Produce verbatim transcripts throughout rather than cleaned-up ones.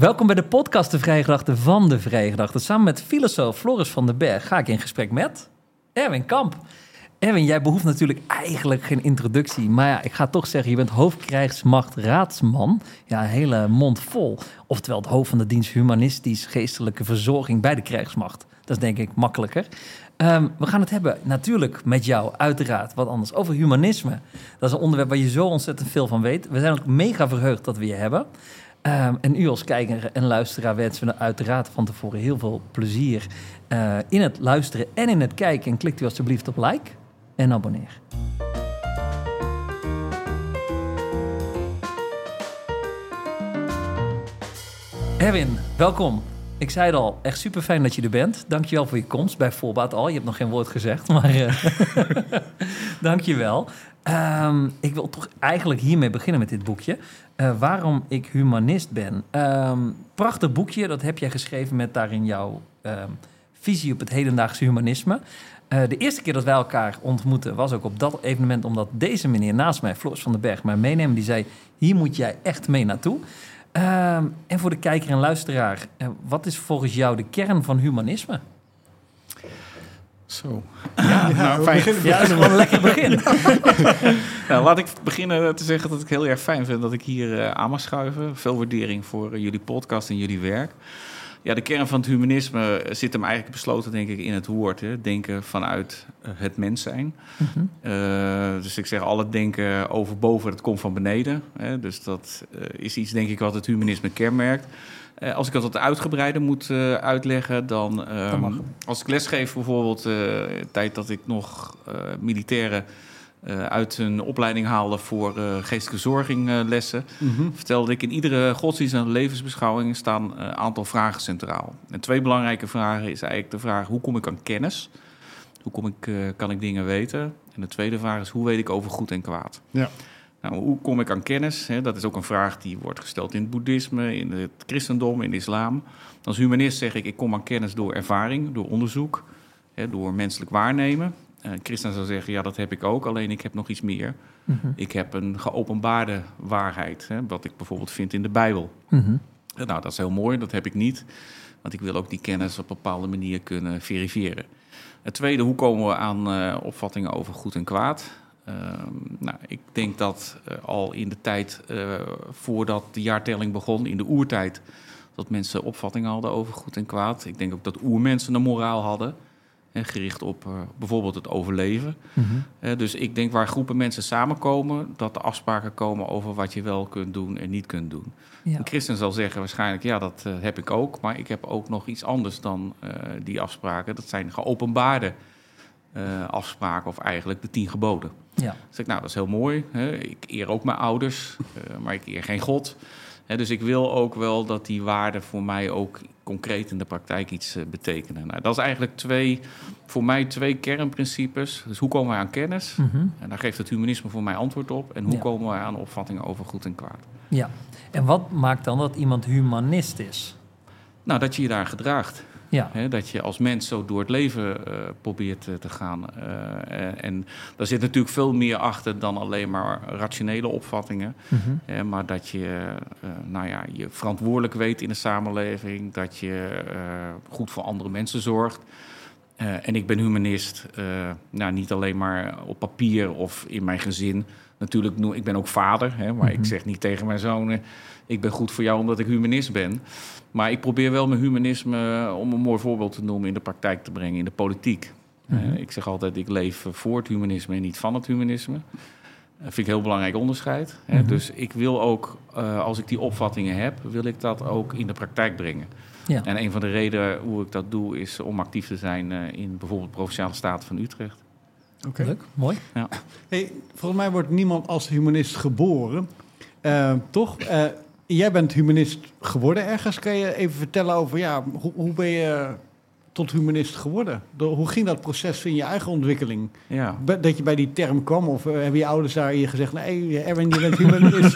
Welkom bij de podcast De Vrije Gedachten van De Vrije Gedachten. Samen met filosoof Floris van den Berg ga ik in gesprek met Erwin Kamp. Erwin, jij behoeft natuurlijk eigenlijk geen introductie. Maar ja, ik ga toch zeggen, je bent hoofdkrijgsmachtraadsman. Ja, een hele mond vol. Oftewel het hoofd van de dienst Humanistisch Geestelijke Verzorging bij de krijgsmacht. Dat is denk ik makkelijker. Um, we gaan het hebben natuurlijk met jou, uiteraard, wat anders, over humanisme. Dat is een onderwerp waar je zo ontzettend veel van weet. We zijn ook mega verheugd dat we je hebben. Um, en u als kijker en luisteraar wensen we uiteraard van tevoren heel veel plezier uh, in het luisteren en in het kijken. En klikt u alsjeblieft op like en abonneer. Erwin, welkom. Ik zei het al, echt super fijn dat je er bent. Dankjewel voor je komst, bij voorbaat al. Je hebt nog geen woord gezegd, maar uh, dankjewel. Um, ik wil toch eigenlijk hiermee beginnen met dit boekje. Uh, waarom ik humanist ben. Um, prachtig boekje, dat heb jij geschreven met daarin jouw um, visie op het hedendaagse humanisme. Uh, de eerste keer dat wij elkaar ontmoetten was ook op dat evenement, omdat deze meneer naast mij, Floris van den Berg, mij meenemen. Die zei, hier moet jij echt mee naartoe. Um, en voor de kijker en luisteraar, uh, wat is volgens jou de kern van humanisme? Zo. Ja, nou, fijn. Beginnen, ja, dat is gewoon een lekker begin. Nou, laat ik beginnen te zeggen dat ik heel erg fijn vind dat ik hier uh, aan mag schuiven. Veel waardering voor uh, jullie podcast en jullie werk. Ja, de kern van het humanisme zit hem eigenlijk besloten, denk ik, in het woord. Hè? Denken vanuit uh, het mens zijn. Mm-hmm. Uh, dus ik zeg, al het denken over boven, dat komt van beneden. Hè? Dus dat uh, is iets, denk ik, wat het humanisme kenmerkt. Uh, als ik dat wat uitgebreider moet uh, uitleggen, dan... Um, als ik lesgeef bijvoorbeeld, uh, de tijd dat ik nog uh, militairen uh, uit een opleiding haalde voor uh, geestelijke verzorging uh, lessen, mm-hmm. vertelde ik, in iedere godsdienst en levensbeschouwing staan een uh, aantal vragen centraal. En twee belangrijke vragen is eigenlijk de vraag, hoe kom ik aan kennis? Hoe kom ik, uh, kan ik dingen weten? En de tweede vraag is, hoe weet ik over goed en kwaad? Ja. Nou, hoe kom ik aan kennis? He, dat is ook een vraag die wordt gesteld in het boeddhisme, in het christendom, in de islam. Als humanist zeg ik, ik kom aan kennis door ervaring, door onderzoek, he, door menselijk waarnemen. Uh, christen zou zeggen, ja, dat heb ik ook, alleen ik heb nog iets meer. Mm-hmm. Ik heb een geopenbaarde waarheid, he, wat ik bijvoorbeeld vind in de Bijbel. Mm-hmm. Uh, nou, dat is heel mooi, dat heb ik niet, want ik wil ook die kennis op een bepaalde manier kunnen verifiëren. Het tweede, hoe komen we aan uh, opvattingen over goed en kwaad? Uh, nou, ik denk dat uh, al in de tijd uh, voordat de jaartelling begon, in de oertijd, dat mensen opvattingen hadden over goed en kwaad. Ik denk ook dat oermensen een moraal hadden, hè, gericht op uh, bijvoorbeeld het overleven. Mm-hmm. Uh, dus ik denk waar groepen mensen samenkomen, dat er afspraken komen over wat je wel kunt doen en niet kunt doen. Ja. Een christen zal zeggen waarschijnlijk, ja, dat uh, heb ik ook, maar ik heb ook nog iets anders dan uh, die afspraken. Dat zijn geopenbaarde uh, afspraken of eigenlijk de tien geboden. Ja. Dan zeg ik, nou, dat is heel mooi. Hè? Ik eer ook mijn ouders, uh, maar ik eer geen God. Hè, dus ik wil ook wel dat die waarden voor mij ook concreet in de praktijk iets uh, betekenen. Nou, dat is eigenlijk twee, voor mij twee kernprincipes. Dus hoe komen wij aan kennis? Mm-hmm. En daar geeft het humanisme voor mij antwoord op. En hoe ja. komen wij aan opvattingen over goed en kwaad? Ja, en wat maakt dan dat iemand humanist is? Nou, dat je je daar gedraagt. Ja. He, dat je als mens zo door het leven uh, probeert uh, te gaan. Uh, en, en daar zit natuurlijk veel meer achter dan alleen maar rationele opvattingen. Mm-hmm. He, maar dat je uh, nou ja, je verantwoordelijk weet in de samenleving. Dat je uh, goed voor andere mensen zorgt. Uh, en ik ben humanist. Uh, nou, niet alleen maar op papier of in mijn gezin. Natuurlijk, ik ben ook vader. Hè, maar mm-hmm. ik zeg niet tegen mijn zonen, ik ben goed voor jou omdat ik humanist ben. Maar ik probeer wel mijn humanisme, om een mooi voorbeeld te noemen, in de praktijk te brengen, in de politiek. Mm-hmm. Uh, ik zeg altijd, ik leef voor het humanisme en niet van het humanisme. Dat vind ik een heel belangrijk onderscheid. Hè. Mm-hmm. Dus ik wil ook, uh, als ik die opvattingen heb, wil ik dat ook in de praktijk brengen. Ja. En een van de redenen hoe ik dat doe, is om actief te zijn uh, in bijvoorbeeld de Provinciale Staten van Utrecht. Oké, okay. Leuk, mooi. Ja. Hey, volgens mij wordt niemand als humanist geboren, uh, toch? Uh, jij bent humanist geworden ergens. Kan je even vertellen over, ja, hoe, hoe ben je tot humanist geworden? Door, hoe ging dat proces in je eigen ontwikkeling? Ja. Be- dat je bij die term kwam, of uh, hebben je ouders daar je gezegd, nee, Erwin, je bent humanist.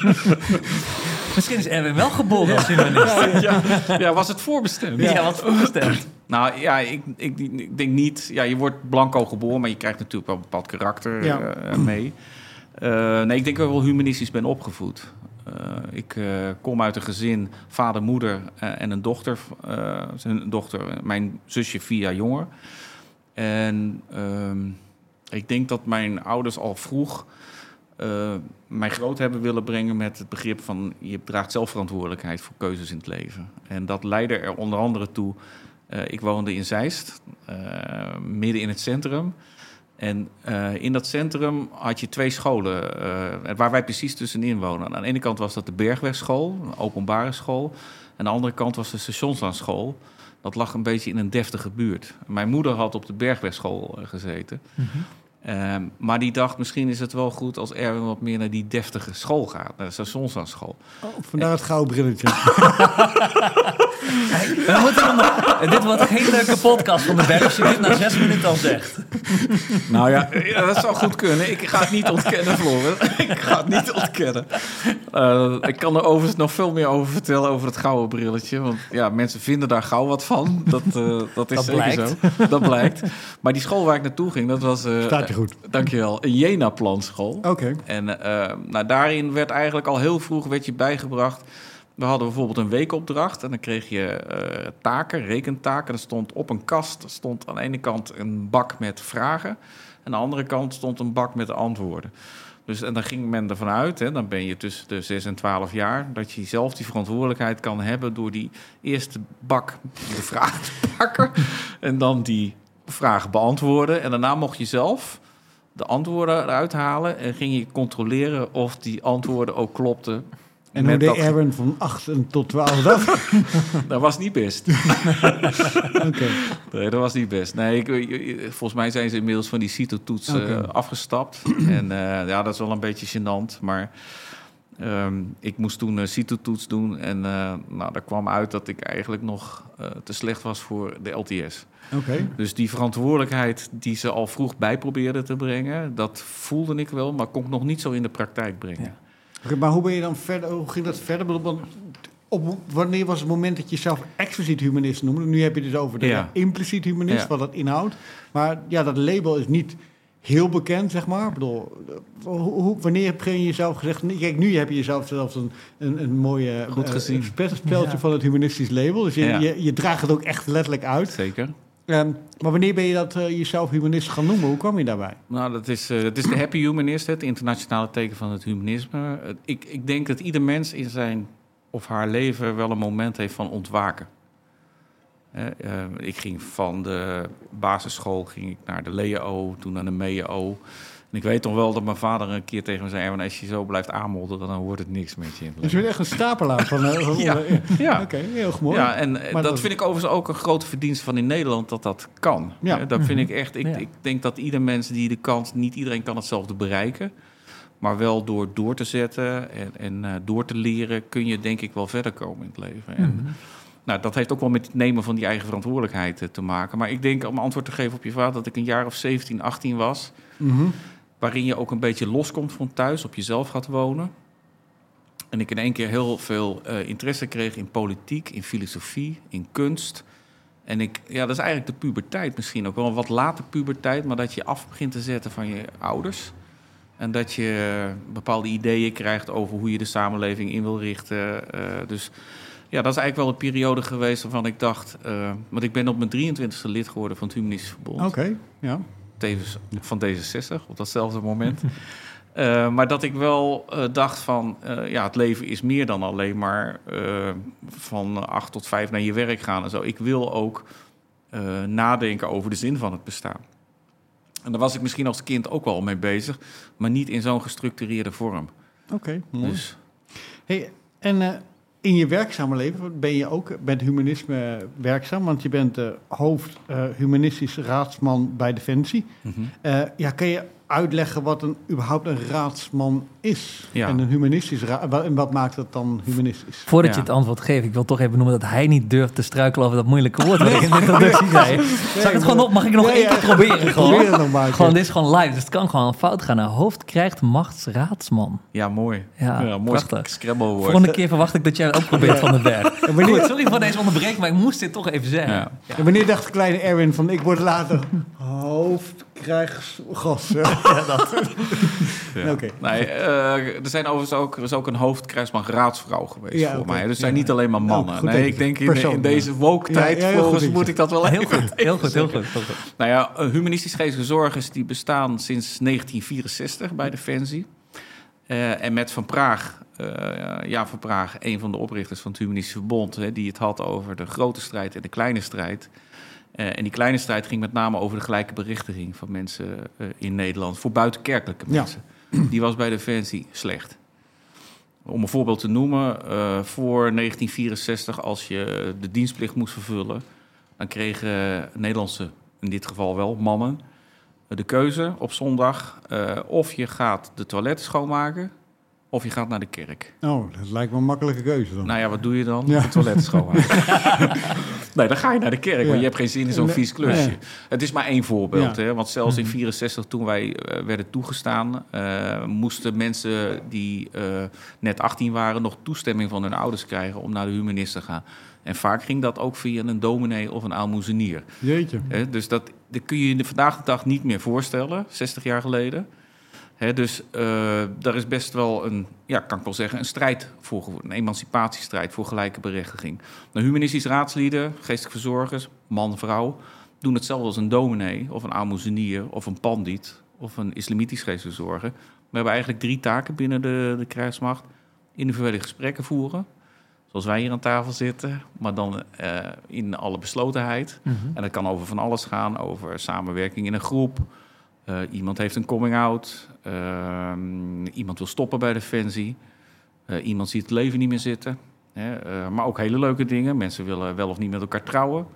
Misschien is Erwin wel geboren ja. als humanist. Ja, ja. ja, was het voorbestemd? Ja, ja was het voorbestemd. Nou ja, ik, ik, ik denk niet... Ja, je wordt blanco geboren, maar je krijgt natuurlijk wel een bepaald karakter ja. uh, mee. Uh, nee, ik denk dat ik wel humanistisch ben opgevoed. Uh, ik uh, kom uit een gezin, vader, moeder uh, en een dochter. Uh, zijn dochter, mijn zusje vier jaar jonger. En uh, ik denk dat mijn ouders al vroeg uh, mij groot hebben willen brengen met het begrip van je draagt zelfverantwoordelijkheid voor keuzes in het leven. En dat leidde er onder andere toe. Uh, ik woonde in Zeist, uh, midden in het centrum. En uh, in dat centrum had je twee scholen uh, waar wij precies tussenin wonen. Aan de ene kant was dat de Bergwegschool, een openbare school. Aan de andere kant was de Stationslandschool. Dat lag een beetje in een deftige buurt. Mijn moeder had op de Bergwegschool uh, gezeten. Mm-hmm. Uh, maar die dacht, misschien is het wel goed als Erwin wat meer naar die deftige school gaat. Naar de Stationslandschool. Oh, vandaar het gouden brilletje. We moeten nog, dit wordt geen leuke podcast van de Berg als je dit na zes minuten al zegt. Nou ja, dat zou goed kunnen. Ik ga het niet ontkennen, Floris. Ik ga het niet ontkennen. Uh, ik kan er overigens nog veel meer over vertellen, over het gouden brilletje. Want ja, mensen vinden daar gauw wat van. Dat, uh, dat is dat zeker blijkt. zo. Dat blijkt. Maar die school waar ik naartoe ging, dat was... Uh, Staat je goed. Uh, dankjewel. Een Jena-planschool. Oké. Okay. En uh, nou, daarin werd eigenlijk al heel vroeg werd je bijgebracht... We hadden bijvoorbeeld een weekopdracht en dan kreeg je uh, taken, rekentaken. Er stond op een kast stond aan de ene kant een bak met vragen... en aan de andere kant stond een bak met antwoorden. Dus en dan ging men ervan uit, hè, dan ben je tussen de zes en twaalf jaar... dat je zelf die verantwoordelijkheid kan hebben door die eerste bak de vragen te pakken... en dan die vragen beantwoorden. En daarna mocht je zelf de antwoorden eruit halen... en ging je controleren of die antwoorden ook klopten... En hoe deed Erwin van acht tot twaalf dat? Dat was niet best. Okay. Nee, dat was niet best. Nee, ik, volgens mij zijn ze inmiddels van die CITO-toets okay. uh, afgestapt. En uh, ja, dat is wel een beetje gênant. Maar um, ik moest toen een CITO-toets doen. En uh, nou, daar kwam uit dat ik eigenlijk nog uh, te slecht was voor de L T S. Okay. Dus die verantwoordelijkheid die ze al vroeg bij probeerden te brengen... dat voelde ik wel, maar kon ik nog niet zo in de praktijk brengen. Ja. Okay, maar hoe ben je dan verder? Hoe ging dat verder? Want op, wanneer was het moment dat je zelf expliciet humanist noemde? Nu heb je dus over de ja. impliciet humanist, ja. wat dat inhoudt. Maar ja, dat label is niet heel bekend, zeg maar. Ik bedoel, hoe, wanneer heb je jezelf gezegd... Kijk, nu heb je jezelf zelfs een, een, een mooie Goed gezien. Uh, speltje ja. van het humanistisch label. Dus je, ja. je, je draagt het ook echt letterlijk uit. Zeker. Um, maar wanneer ben je dat uh, jezelf humanist gaan noemen? Hoe kwam je daarbij? Nou, dat is, uh, dat is de happy humanist, het internationale teken van het humanisme. Uh, ik, ik denk dat ieder mens in zijn of haar leven wel een moment heeft van ontwaken. Uh, uh, ik ging van de basisschool ging ik naar de L E O, toen naar de M E O. En ik weet toch wel dat mijn vader een keer tegen me zei... als je zo blijft aanmodderen, dan wordt het niks met je. Dus je bent echt een stapelaar van... Uh, van ja, ja. Oké, okay, heel mooi. Ja, en maar dat, dat vind ik overigens ook een grote verdienste van in Nederland... dat dat kan. Ja. Ja, dat vind ik echt... Ik, ja. ik denk dat ieder mens die de kans... niet iedereen kan hetzelfde bereiken... maar wel door door te zetten en, en uh, door te leren... kun je denk ik wel verder komen in het leven. Mm-hmm. En, nou, dat heeft ook wel met het nemen van die eigen verantwoordelijkheid uh, te maken. Maar ik denk, om antwoord te geven op je vraag... dat ik een jaar of zeventien, achttien was... Mm-hmm. waarin je ook een beetje loskomt van thuis, op jezelf gaat wonen. En ik in één keer heel veel uh, interesse kreeg in politiek, in filosofie, in kunst. En ik, ja, dat is eigenlijk de puberteit misschien ook wel. Een wat later puberteit, maar dat je af begint te zetten van je ouders. En dat je bepaalde ideeën krijgt over hoe je de samenleving in wil richten. Uh, dus ja, dat is eigenlijk wel een periode geweest waarvan ik dacht... Uh, want ik ben op mijn drieëntwintigste lid geworden van het Humanistisch Verbond. Oké, okay, ja. Tevens van D zesenzestig, op datzelfde moment. uh, maar dat ik wel uh, dacht van... Uh, ja, het leven is meer dan alleen maar uh, van acht tot vijf naar je werk gaan en zo. Ik wil ook uh, nadenken over de zin van het bestaan. En daar was ik misschien als kind ook wel mee bezig... maar niet in zo'n gestructureerde vorm. Oké, okay, mooi. Dus. Hey, en uh, in je werkzame leven ben je ook met humanisme werkzaam... want je bent uh, hoofd uh, humanistisch raadsman bij Defensie. Mm-hmm. Uh, ja, kan je uitleggen wat een, überhaupt een raadsman is? Ja. En een humanistisch ra- en wat maakt het dan humanistisch? Voordat ja. je het antwoord geeft, ik wil toch even noemen... dat hij niet durft te struikelen over dat moeilijke woord... wat ik in de introductie zei. Nee, Zal ik het gewoon op? Mag ik nog nee, één ja, keer proberen? Gewoon? Probeer het nog maar. Gewoon, dit is gewoon live, dus het kan gewoon fout gaan. Een hoofd krijgt machtsraadsman. Ja, mooi. Ja, ja mooi prachtig. Scrabble-woord. Volgende keer verwacht ik dat jij het ook probeert van de Berg. En wanneer, Goed, sorry voor deze onderbreking, maar ik moest dit toch even zeggen. Ja. Ja. En wanneer dacht de kleine Erwin van... ik word later hoofd krijgsgas. Ja, dat. Ja. Oké. Nee, uh, er zijn overigens ook, er is ook een hoofdkrijgsmacht raadsvrouw geweest Ja, voor oké. mij. Dus het zijn Ja. niet alleen maar mannen. Nou, goed nee, even. ik denk in, Persoon, in deze woke-tijd Ja, ja, heel volgens goed moet ik dat wel Heel even goed, heel goed, heel goed, heel goed. Nou ja, humanistisch geestelijke zorgers die bestaan sinds negentien vierenzestig bij Defensie. Uh, en met Van Praag, uh, ja, Van Praag, een van de oprichters van het Humanistisch Verbond, hè, die het had over de grote strijd en de kleine strijd. Uh, en die kleine strijd ging met name over de gelijke berichtiging van mensen uh, in Nederland voor buitenkerkelijke mensen. Ja. Die was bij Defensie slecht. Om een voorbeeld te noemen, uh, voor negentien vierenzestig, als je de dienstplicht moest vervullen, dan kregen Nederlandse, in dit geval wel mannen, de keuze op zondag uh, of je gaat de toiletten schoonmaken of je gaat naar de kerk. Oh, dat lijkt me een makkelijke keuze dan. Nou ja, wat doe je dan? Ja. De toiletten schoonmaken. Nee, dan ga je naar de kerk, Ja. want je hebt geen zin in zo'n Nee. vies klusje. Nee. Het is maar één voorbeeld, Ja. hè? Want zelfs in Mhm. vierenzestig, toen wij uh, werden toegestaan, uh, moesten mensen die uh, net achttien waren nog toestemming van hun ouders krijgen om naar de humanist te gaan. En vaak ging dat ook via een dominee of een aalmoezenier. Jeetje. Hè? Dus dat, dat kun je je vandaag de dag niet meer voorstellen, zestig jaar geleden. Hè, dus uh, daar is best wel een, ja, kan ik wel zeggen, een strijd voor geworden. Een emancipatiestrijd voor gelijke berechtiging. De humanistisch raadslieden, geestelijke verzorgers, man, vrouw, doen hetzelfde als een dominee of een aalmoezenier of een pandiet of een islamitisch geestelijke verzorger. We hebben eigenlijk drie taken binnen de, de krijgsmacht. Individuele gesprekken voeren, zoals wij hier aan tafel zitten, maar dan uh, in alle beslotenheid. Mm-hmm. En dat kan over van alles gaan, over samenwerking in een groep. Uh, iemand heeft een coming-out. Uh, iemand wil stoppen bij Defensie. Uh, iemand ziet het leven niet meer zitten. Hè? Uh, maar ook hele leuke dingen. Mensen willen wel of niet met elkaar trouwen.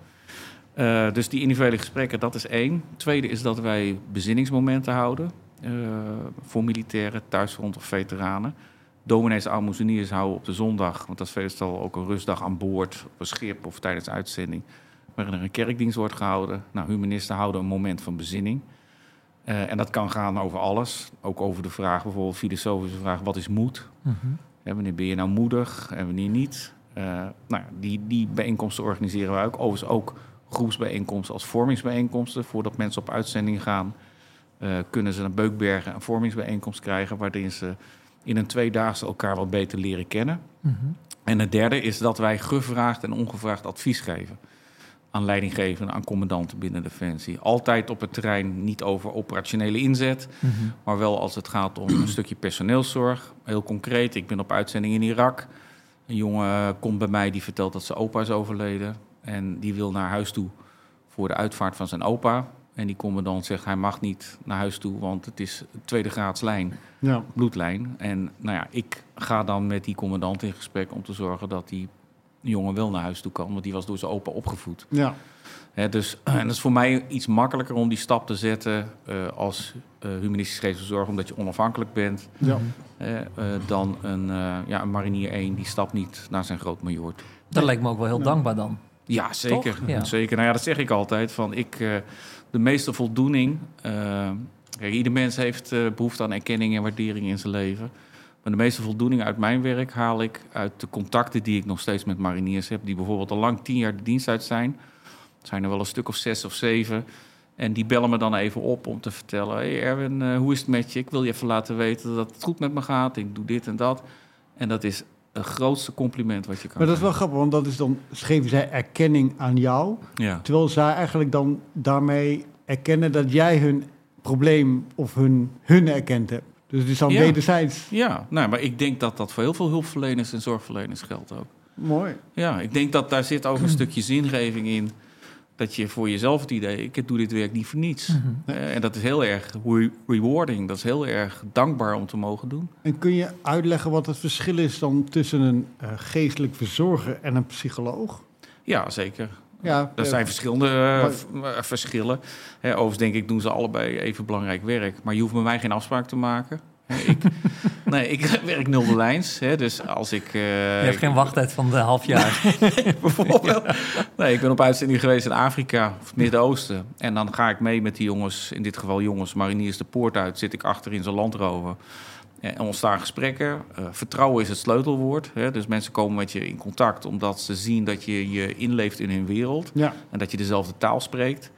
Uh, dus die individuele gesprekken, dat is één. Tweede is dat wij bezinningsmomenten houden. Uh, voor militairen, thuisfront of veteranen. Dominees en aalmoezeniers houden op de zondag, want dat is veelal ook een rustdag aan boord, op een schip of tijdens uitzending, waarin er een kerkdienst wordt gehouden. Nou, humanisten houden een moment van bezinning. Uh, en dat kan gaan over alles. Ook over de vraag, bijvoorbeeld filosofische vraag, wat is moed? Mm-hmm. Ja, wanneer ben je nou moedig en wanneer niet? Uh, nou, die, die bijeenkomsten organiseren we ook. Overigens ook groepsbijeenkomsten als vormingsbijeenkomsten. Voordat mensen op uitzending gaan, uh, kunnen ze naar Beukbergen een vormingsbijeenkomst krijgen, waarin ze in een tweedaagse elkaar wat beter leren kennen. Mm-hmm. En het derde is dat wij gevraagd en ongevraagd advies geven aan leidinggevenden, aan commandanten binnen Defensie. Altijd op het terrein, niet over operationele inzet, Mm-hmm. maar wel als het gaat om een stukje personeelszorg. Heel concreet, ik ben op uitzending in Irak. Een jongen komt bij mij die vertelt dat zijn opa is overleden en die wil naar huis toe voor de uitvaart van zijn opa. En die commandant zegt, hij mag niet naar huis toe, want het is tweede graads lijn, Ja. bloedlijn. En nou ja, ik ga dan met die commandant in gesprek om te zorgen dat die jongen wel naar huis toe kan, want die was door zijn opa opgevoed. Ja. He, dus, en dat is voor mij iets makkelijker om die stap te zetten uh, als uh, humanistisch geestelijke zorg, omdat je onafhankelijk bent, Ja. uh, uh, dan een, uh, ja, een marinier één die stapt niet naar zijn grootmajoor toe. Dat lijkt me ook wel heel dankbaar dan. Ja, zeker. Toch? Ja. zeker. Nou ja, dat zeg ik altijd. Van ik, uh, de meeste voldoening. Uh, kijk, ieder mens heeft uh, behoefte aan erkenning en waardering in zijn leven. Maar de meeste voldoening uit mijn werk haal ik uit de contacten die ik nog steeds met mariniers heb, die bijvoorbeeld al lang tien jaar de dienst uit zijn. Het zijn er wel een stuk of zes of zeven. En die bellen me dan even op om te vertellen, hey Erwin, uh, hoe is het met je? Ik wil je even laten weten dat het goed met me gaat. Ik doe dit en dat. En dat is het grootste compliment wat je kan Maar dat is wel krijgen. grappig, want dat is dan, geven zij erkenning aan jou, Ja. terwijl zij eigenlijk dan daarmee erkennen dat jij hun probleem of hun, hun erkend hebt. Dus het is dan Ja. wederzijds. Ja, nou, maar ik denk dat dat voor heel veel hulpverleners en zorgverleners geldt ook. Mooi. Ja, ik denk dat daar zit ook een stukje zingeving in. Dat je voor jezelf het idee, ik doe dit werk niet voor niets. Mm-hmm. Uh, en dat is heel erg re- rewarding. Dat is heel erg dankbaar om te mogen doen. En kun je uitleggen wat het verschil is dan tussen een uh, geestelijk verzorger en een psycholoog? Ja, zeker. Ja, Er uh, zijn verschillende uh, v- uh, verschillen. Hè, overigens denk ik doen ze allebei even belangrijk werk. Maar je hoeft met mij geen afspraak te maken. Hè, ik, nee, ik werk nulde lijns. Hè, dus als ik... Uh, Je hebt geen wachttijd van een half jaar. bijvoorbeeld. Nee, ik ben op uitzending geweest in Afrika of het Midden-Oosten. En dan ga ik mee met die jongens, in dit geval jongens, mariniers de poort uit. Zit ik achter in zo'n landrover. En ontstaan gesprekken. Uh, vertrouwen is het sleutelwoord. Hè? Dus mensen komen met je in contact omdat ze zien dat je je inleeft in hun wereld. ja. En dat je dezelfde taal spreekt.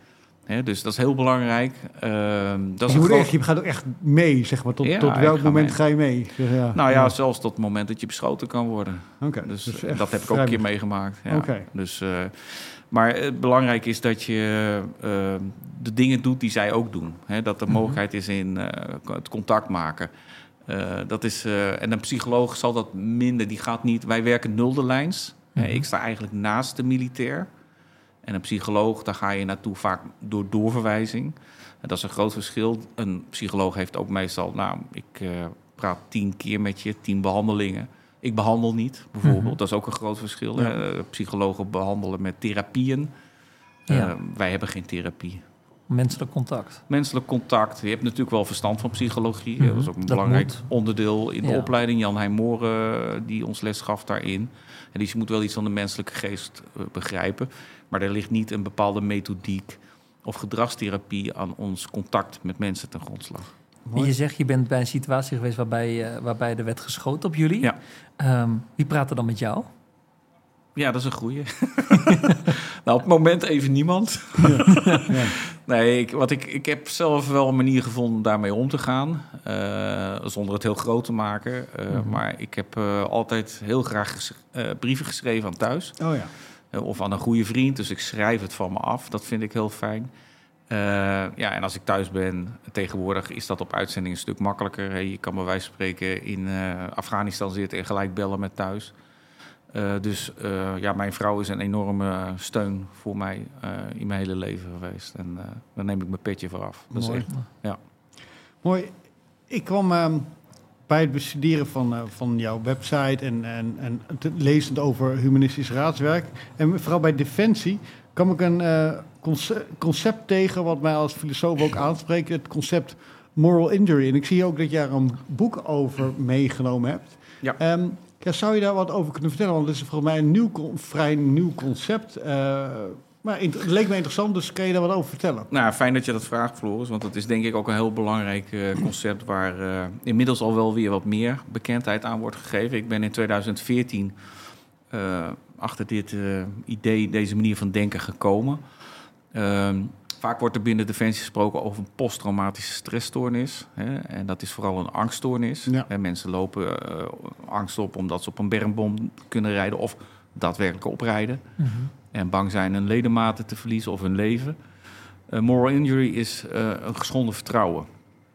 Hè, dus dat is heel belangrijk. Uh, dat is je, een moet groot... echt, je gaat ook echt mee, zeg maar. Tot, Ja, tot ik welk ga moment mee. ga je mee? Zeg, ja. Nou ja, zelfs tot het moment dat je beschoten kan worden. Okay, dus dus dat heb ik ook een keer meegemaakt. Ja. Okay. Dus, uh, maar het belangrijk is dat je uh, de dingen doet die zij ook doen. Hè? Dat er Mm-hmm. mogelijkheid is in uh, het contact maken. Uh, dat is, uh, en een psycholoog zal dat minder. Die gaat niet. Wij werken nulde lijns. Mm-hmm. Uh, ik sta eigenlijk naast de militair. En een psycholoog, daar ga je naartoe vaak door doorverwijzing. En dat is een groot verschil. Een psycholoog heeft ook meestal, nou, ik uh, praat tien keer met je, tien behandelingen. Ik behandel niet, bijvoorbeeld. Mm-hmm. Dat is ook een groot verschil. Ja. Uh, psychologen behandelen met therapieën. Uh, ja. Wij hebben geen therapie. Menselijk contact. Menselijk contact. Je hebt natuurlijk wel verstand van psychologie. Mm-hmm. Dat is ook een dat belangrijk moet. onderdeel in de ja. opleiding. Jan Heijmoren, die ons les gaf daarin. En die moet wel iets van de menselijke geest uh, begrijpen. Maar er ligt niet een bepaalde methodiek of gedragstherapie aan ons contact met mensen ten grondslag. Mooi. Je zegt, je bent bij een situatie geweest waarbij, uh, waarbij er werd geschoten op jullie. Ja. Um, wie praat er dan met jou? Ja, dat is een goeie. Nou, op het moment even niemand. Ja. Ja. Nee, ik, wat ik, ik heb zelf wel een manier gevonden om daarmee om te gaan. Uh, zonder het heel groot te maken. Uh, mm-hmm. Maar ik heb uh, altijd heel graag ges- uh, brieven geschreven aan thuis. Oh ja. Uh, of aan een goede vriend. Dus ik schrijf het van me af. Dat vind ik heel fijn. Uh, ja, en als ik thuis ben, tegenwoordig is dat op uitzending een stuk makkelijker. Hey, je kan bij wijze van spreken in uh, Afghanistan zitten en gelijk bellen met thuis. Uh, dus uh, ja, mijn vrouw is een enorme steun voor mij uh, in mijn hele leven geweest. En uh, daar neem ik mijn petje voor af. Dat Mooi. Is echt, ja. Mooi. Ik kwam uh, bij het bestuderen van, uh, van jouw website en, en, en te, lezend over humanistisch raadswerk. En vooral bij Defensie kwam ik een uh, concept, concept tegen wat mij als filosoof ook aanspreekt. Het concept moral injury. En ik zie ook dat jij er een boek over meegenomen hebt. Ja. Um, Ja, zou je daar wat over kunnen vertellen? Want het is volgens mij een nieuw, vrij nieuw concept. Uh, maar het leek me interessant, dus kan je daar wat over vertellen? Nou, fijn dat je dat vraagt, Floris. Want dat is denk ik ook een heel belangrijk uh, concept... waar uh, inmiddels al wel weer wat meer bekendheid aan wordt gegeven. Ik ben in tweeduizend veertien uh, achter dit uh, idee, deze manier van denken gekomen. Uh, Vaak wordt er binnen Defensie gesproken over een posttraumatische stressstoornis. Hè, en dat is vooral een angststoornis. Ja. Hè, mensen lopen uh, angst op omdat ze op een bermbom kunnen rijden... of daadwerkelijk oprijden. Mm-hmm. En bang zijn hun ledematen te verliezen of hun leven. Uh, moral injury is uh, een geschonden vertrouwen.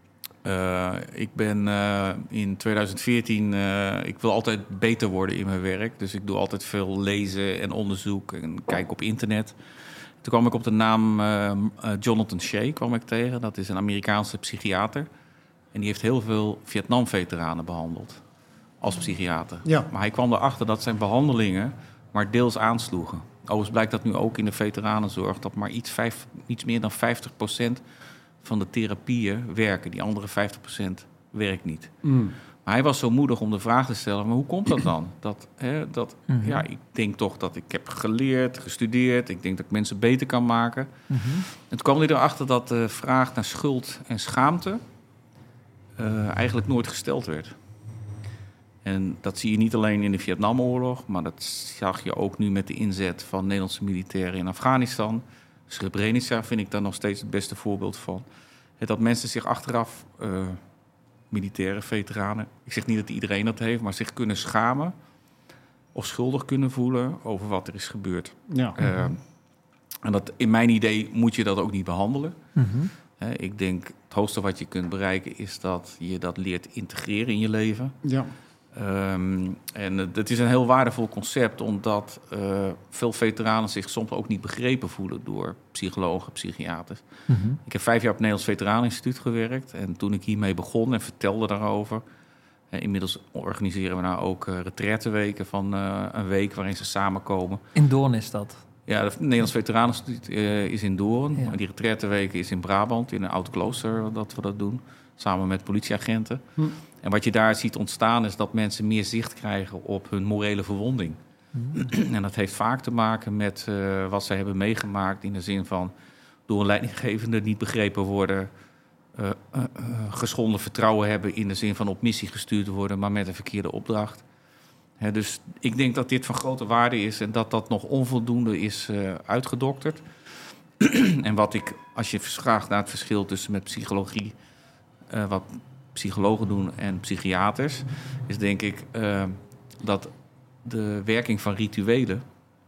Uh, ik ben uh, in tweeduizend veertien... Uh, ik wil altijd beter worden in mijn werk. Dus ik doe altijd veel lezen en onderzoek en kijk op internet... Toen kwam ik op de naam uh, uh, Jonathan Shea kwam ik tegen. Dat is een Amerikaanse psychiater. En die heeft heel veel Vietnam-veteranen behandeld als psychiater. Ja. Maar hij kwam erachter dat zijn behandelingen maar deels aansloegen. Overigens blijkt dat nu ook in de veteranenzorg... dat maar iets, vijf, iets meer dan vijftig procent van de therapieën werken. Die andere vijftig procent werkt niet. Mm. Maar hij was zo moedig om de vraag te stellen... maar hoe komt dat dan? Dat, hè, dat, mm-hmm. Ja, ik denk toch dat ik heb geleerd, gestudeerd... ik denk dat ik mensen beter kan maken. Mm-hmm. En toen kwam hij erachter dat de vraag naar schuld en schaamte... Uh, eigenlijk nooit gesteld werd. En dat zie je niet alleen in de Vietnamoorlog... maar dat zag je ook nu met de inzet van Nederlandse militairen in Afghanistan. Srebrenica vind ik daar nog steeds het beste voorbeeld van. Dat mensen zich achteraf... Uh, militairen, veteranen. Ik zeg niet dat iedereen dat heeft, maar zich kunnen schamen of schuldig kunnen voelen over wat er is gebeurd. Ja. Uh, en dat, in mijn idee moet je dat ook niet behandelen. Mm-hmm. Uh, ik denk het hoogste wat je kunt bereiken is dat je dat leert integreren in je leven. Ja. Um, en het is een heel waardevol concept, omdat uh, veel veteranen zich soms ook niet begrepen voelen door psychologen, psychiaters. Mm-hmm. Ik heb vijf jaar op het Nederlands Veteraneninstituut gewerkt en toen ik hiermee begon en vertelde daarover, uh, inmiddels organiseren we nou ook uh, retraiteweken van uh, een week waarin ze samenkomen. In Doorn is dat? Ja, het Nederlands Veteraneninstituut uh, is in Doorn. Ja. Die retraiteweken is in Brabant, in een oud klooster dat we dat doen, samen met politieagenten. Hm. En wat je daar ziet ontstaan is dat mensen meer zicht krijgen op hun morele verwonding. Mm. En dat heeft vaak te maken met uh, wat zij hebben meegemaakt... in de zin van door een leidinggevende niet begrepen worden... Uh, uh, uh, geschonden vertrouwen hebben in de zin van op missie gestuurd worden... maar met een verkeerde opdracht. He, dus ik denk dat dit van grote waarde is... en dat dat nog onvoldoende is uh, uitgedokterd. en wat ik, als je vraagt naar het verschil tussen met psychologie, uh, wat psychologen doen en psychiaters, is denk ik uh, dat de werking van rituelen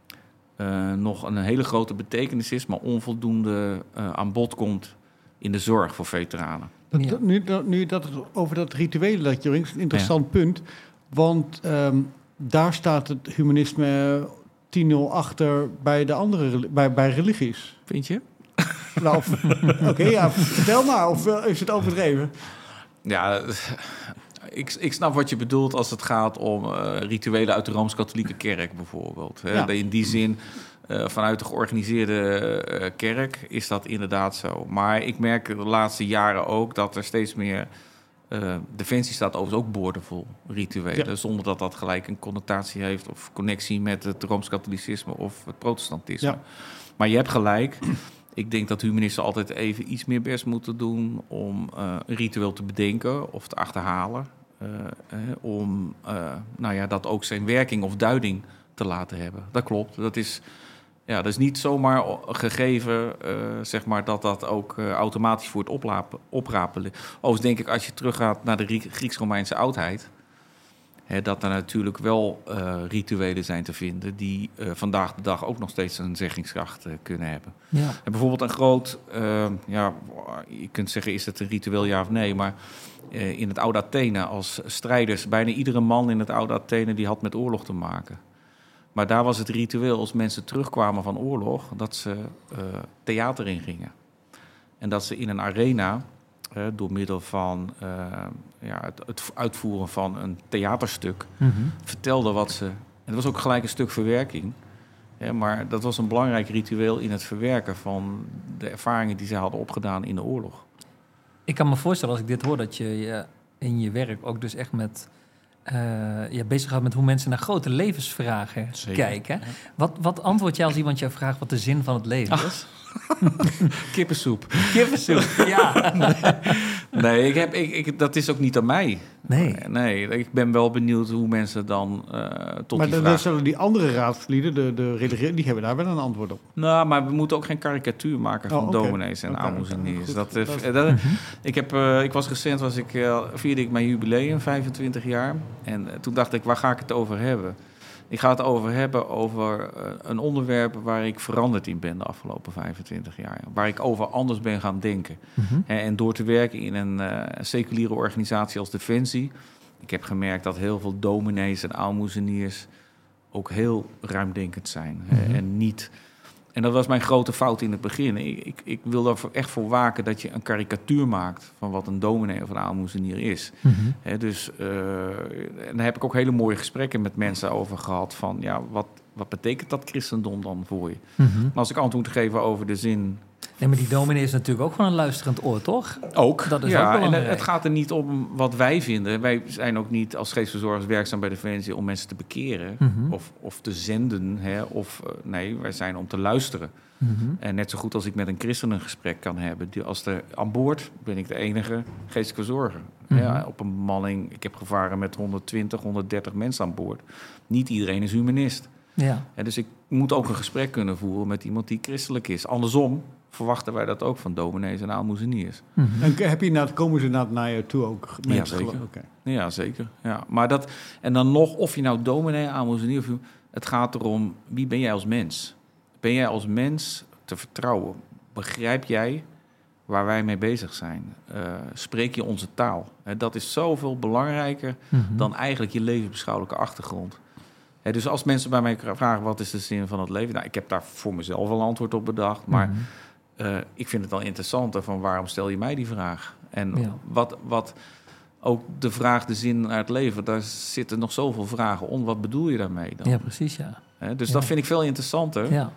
uh, nog een hele grote betekenis is, maar onvoldoende uh, aan bod komt in de zorg voor veteranen. Dat, ja. Nu, dat, nu dat het over dat rituele, dat je is een interessant ja. punt. Want um, daar staat het humanisme tien nul achter bij de andere bij, bij religies. Vind je? Nou, Oké, okay, ja, vertel maar. Of uh, is het overdreven? Ja, ik, ik snap wat je bedoelt als het gaat om uh, rituelen uit de Rooms-Katholieke Kerk bijvoorbeeld. Hè? Ja. In die zin, uh, vanuit de georganiseerde uh, kerk is dat inderdaad zo. Maar ik merk de laatste jaren ook dat er steeds meer... Uh, Defensie staat overigens ook boordevol rituelen, ja. zonder dat dat gelijk een connotatie heeft of connectie met het Rooms-Katholicisme of het protestantisme. Ja. Maar je hebt gelijk. Ik denk dat humanisten altijd even iets meer best moeten doen om uh, een ritueel te bedenken of te achterhalen. Uh, eh, om uh, nou ja, dat ook zijn werking of duiding te laten hebben. Dat klopt. Dat is, ja, dat is niet zomaar gegeven uh, zeg maar, dat dat ook uh, automatisch voor het oplapen, oprapen. Overigens denk ik, als je teruggaat naar de Grieks-Romeinse oudheid, He, dat er natuurlijk wel uh, rituelen zijn te vinden die uh, vandaag de dag ook nog steeds een zeggingskracht uh, kunnen hebben. Ja. En bijvoorbeeld een groot, uh, ja, je kunt zeggen is het een ritueel ja of nee, maar uh, in het oude Athene als strijders, bijna iedere man in het oude Athene die had met oorlog te maken. Maar daar was het ritueel als mensen terugkwamen van oorlog, dat ze uh, theater in gingen. En dat ze in een arena... Uh, door middel van uh, ja, het, het uitvoeren van een theaterstuk... Mm-hmm. vertelde wat ze... En dat was ook gelijk een stuk verwerking. Ja, maar dat was een belangrijk ritueel in het verwerken... van de ervaringen die ze hadden opgedaan in de oorlog. Ik kan me voorstellen als ik dit hoor... dat je, je in je werk ook dus echt met... Uh, je bezig gaat met hoe mensen naar grote levensvragen Zeker. kijken. Ja. Wat, wat antwoord jij als iemand jou vraagt... wat de zin van het leven Ach. is? Kippensoep. Kippensoep, ja. Nee, ik heb, ik, ik, dat is ook niet aan mij. Nee. Nee, ik ben wel benieuwd hoe mensen dan uh, tot maar die dan vraag... zullen die andere raadslieden, de, de religie, die hebben daar wel een antwoord op. Nou, maar we moeten ook geen karikatuur maken van oh, okay. dominees en okay, aalmoezeniers. Okay, dat, dat, dat, dat, mm-hmm. ik, heb, uh, ik was recent, was ik, uh, vierde ik mijn jubileum, vijfentwintig jaar. En uh, toen dacht ik, waar ga ik het over hebben? Ik ga het over hebben over uh, een onderwerp waar ik veranderd in ben de afgelopen vijfentwintig jaar. Waar ik over anders ben gaan denken. Mm-hmm. En, en door te werken in een uh, seculiere organisatie als Defensie. Ik heb gemerkt dat heel veel dominees en aalmoezeniers ook heel ruimdenkend zijn. Mm-hmm. En niet... En dat was mijn grote fout in het begin. Ik, ik, ik wil er echt voor waken dat je een karikatuur maakt... van wat een dominee of een aalmoezenier is. Mm-hmm. He, dus uh, en daar heb ik ook hele mooie gesprekken met mensen over gehad... van ja, wat, wat betekent dat christendom dan voor je? Mm-hmm. Maar als ik antwoord geven over de zin... Nee, maar die dominee is natuurlijk ook gewoon een luisterend oor, toch? Ook, dat is ja. Ook en het gaat er niet om wat wij vinden. Wij zijn ook niet als geestverzorgers werkzaam bij Defensie om mensen te bekeren... Mm-hmm. of, of te zenden, hè, of uh, nee, wij zijn om te luisteren. Mm-hmm. En net zo goed als ik met een christen een gesprek kan hebben... Die, als er aan boord ben ik de enige geestelijke verzorger. Mm-hmm. Ja, op een bemanning, ik heb gevaren met honderdtwintig, honderddertig mensen aan boord. Niet iedereen is humanist. Ja. En dus ik moet ook een gesprek kunnen voeren met iemand die christelijk is. Andersom verwachten wij dat ook van dominees en aalmoezeniers. Mm-hmm. En heb je nou, komen ze nou naar je toe ook? Ja, zeker. Okay. Ja, zeker. Ja. Maar dat, en dan nog, of je nou dominee, aalmoezenier... Of je, het gaat erom, wie ben jij als mens? Ben jij als mens te vertrouwen? Begrijp jij waar wij mee bezig zijn? Uh, spreek je onze taal? Uh, dat is zoveel belangrijker mm-hmm. dan eigenlijk je levensbeschouwelijke achtergrond. He, dus als mensen bij mij vragen, wat is de zin van het leven? Nou, ik heb daar voor mezelf wel een antwoord op bedacht. Maar mm-hmm. uh, ik vind het wel interessanter van waarom stel je mij die vraag? En ja. wat, wat ook de vraag, de zin naar het leven, daar zitten nog zoveel vragen om. Wat bedoel je daarmee dan? Ja, precies, ja. He, dus ja. dat vind ik veel interessanter ja.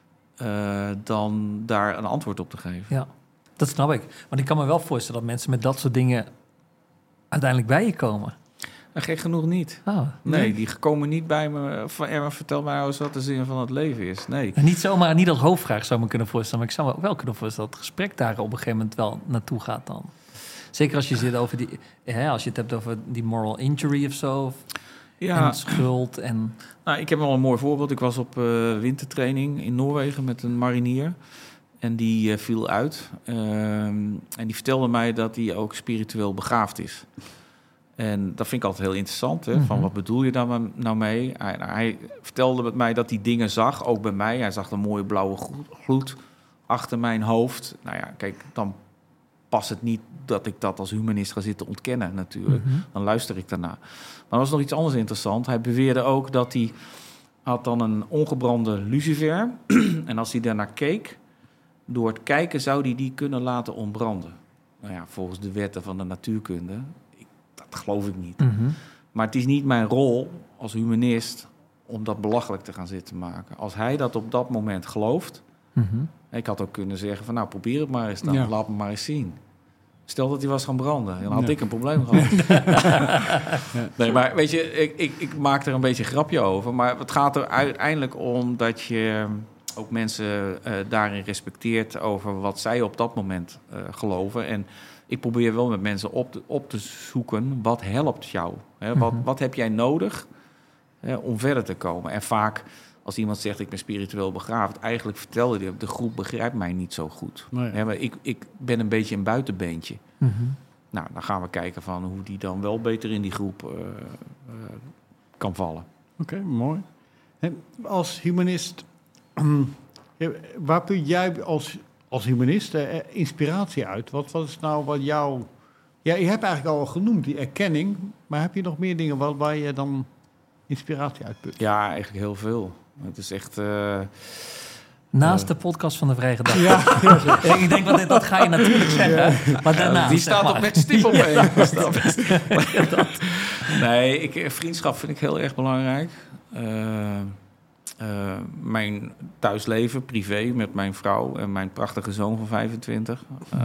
uh, dan daar een antwoord op te geven. Ja, dat snap ik. Want ik kan me wel voorstellen dat mensen met dat soort dingen uiteindelijk bij je komen. Nou, gek genoeg niet. Oh, nee. nee, die komen niet bij me van... Erwin, vertel mij nou eens wat de zin van het leven is. Nee. En niet zomaar, niet als hoofdvraag zou me kunnen voorstellen... maar ik zou me ook wel kunnen voorstellen... dat het gesprek daar op een gegeven moment wel naartoe gaat dan. Zeker als je zit over die... Hè, als je het hebt over die moral injury of zo... Of, ja. En schuld en... Nou, ik heb wel een mooi voorbeeld. Ik was op uh, wintertraining in Noorwegen met een marinier... En die uh, viel uit. Uh, en die vertelde mij dat hij ook spiritueel begaafd is. En dat vind ik altijd heel interessant. Hè? Mm-hmm. Van wat bedoel je daar nou mee? Hij, hij vertelde met mij dat hij dingen zag, ook bij mij. Hij zag een mooie blauwe gloed achter mijn hoofd. Nou ja, kijk, dan past het niet dat ik dat als humanist ga zitten ontkennen natuurlijk. Mm-hmm. Dan luister ik daarna. Maar er was nog iets anders interessant. Hij beweerde ook dat hij had dan een ongebrande lucifer. En als hij daarnaar keek, door het kijken zou hij die kunnen laten ontbranden. Nou ja, volgens de wetten van de natuurkunde, ik, dat geloof ik niet. Mm-hmm. Maar het is niet mijn rol als humanist om dat belachelijk te gaan zitten maken. Als hij dat op dat moment gelooft, mm-hmm. ik had ook kunnen zeggen van nou, probeer het maar eens dan, ja. laat me maar eens zien. Stel dat hij was gaan branden, dan had ja. ik een probleem gehad. ja. Nee, maar weet je, ik, ik, ik maak er een beetje een grapje over. Maar het gaat er uiteindelijk om dat je ook mensen uh, daarin respecteert over wat zij op dat moment uh, geloven. En ik probeer wel met mensen op te, op te zoeken, wat helpt jou? Hè? Mm-hmm. Wat, wat heb jij nodig hè, om verder te komen? En vaak, als iemand zegt, ik ben spiritueel begaafd, eigenlijk vertelde hij, de groep begrijpt mij niet zo goed. Nee. Hè, maar ik, ik ben een beetje een buitenbeentje. Mm-hmm. Nou, dan gaan we kijken van hoe die dan wel beter in die groep uh, uh, kan vallen. Oké, okay, mooi. En als humanist, waar put jij als, als humanist uh, inspiratie uit? Wat, wat is nou wat jou... Ja, je hebt eigenlijk al genoemd die erkenning, maar heb je nog meer dingen waar, waar je dan inspiratie uit put? Ja, eigenlijk heel veel. Het is echt... Uh, Naast uh, de podcast van de Vrije Gedachte. Ja, ja, ik denk, dat, dat ga je natuurlijk zeggen. Ja. Maar daarnaast, die staat maar. op met stip op één. Ja, nee, ik, vriendschap vind ik heel erg belangrijk. Uh, uh, mijn thuisleven, privé, met mijn vrouw en mijn prachtige zoon van vijfentwintig. Uh,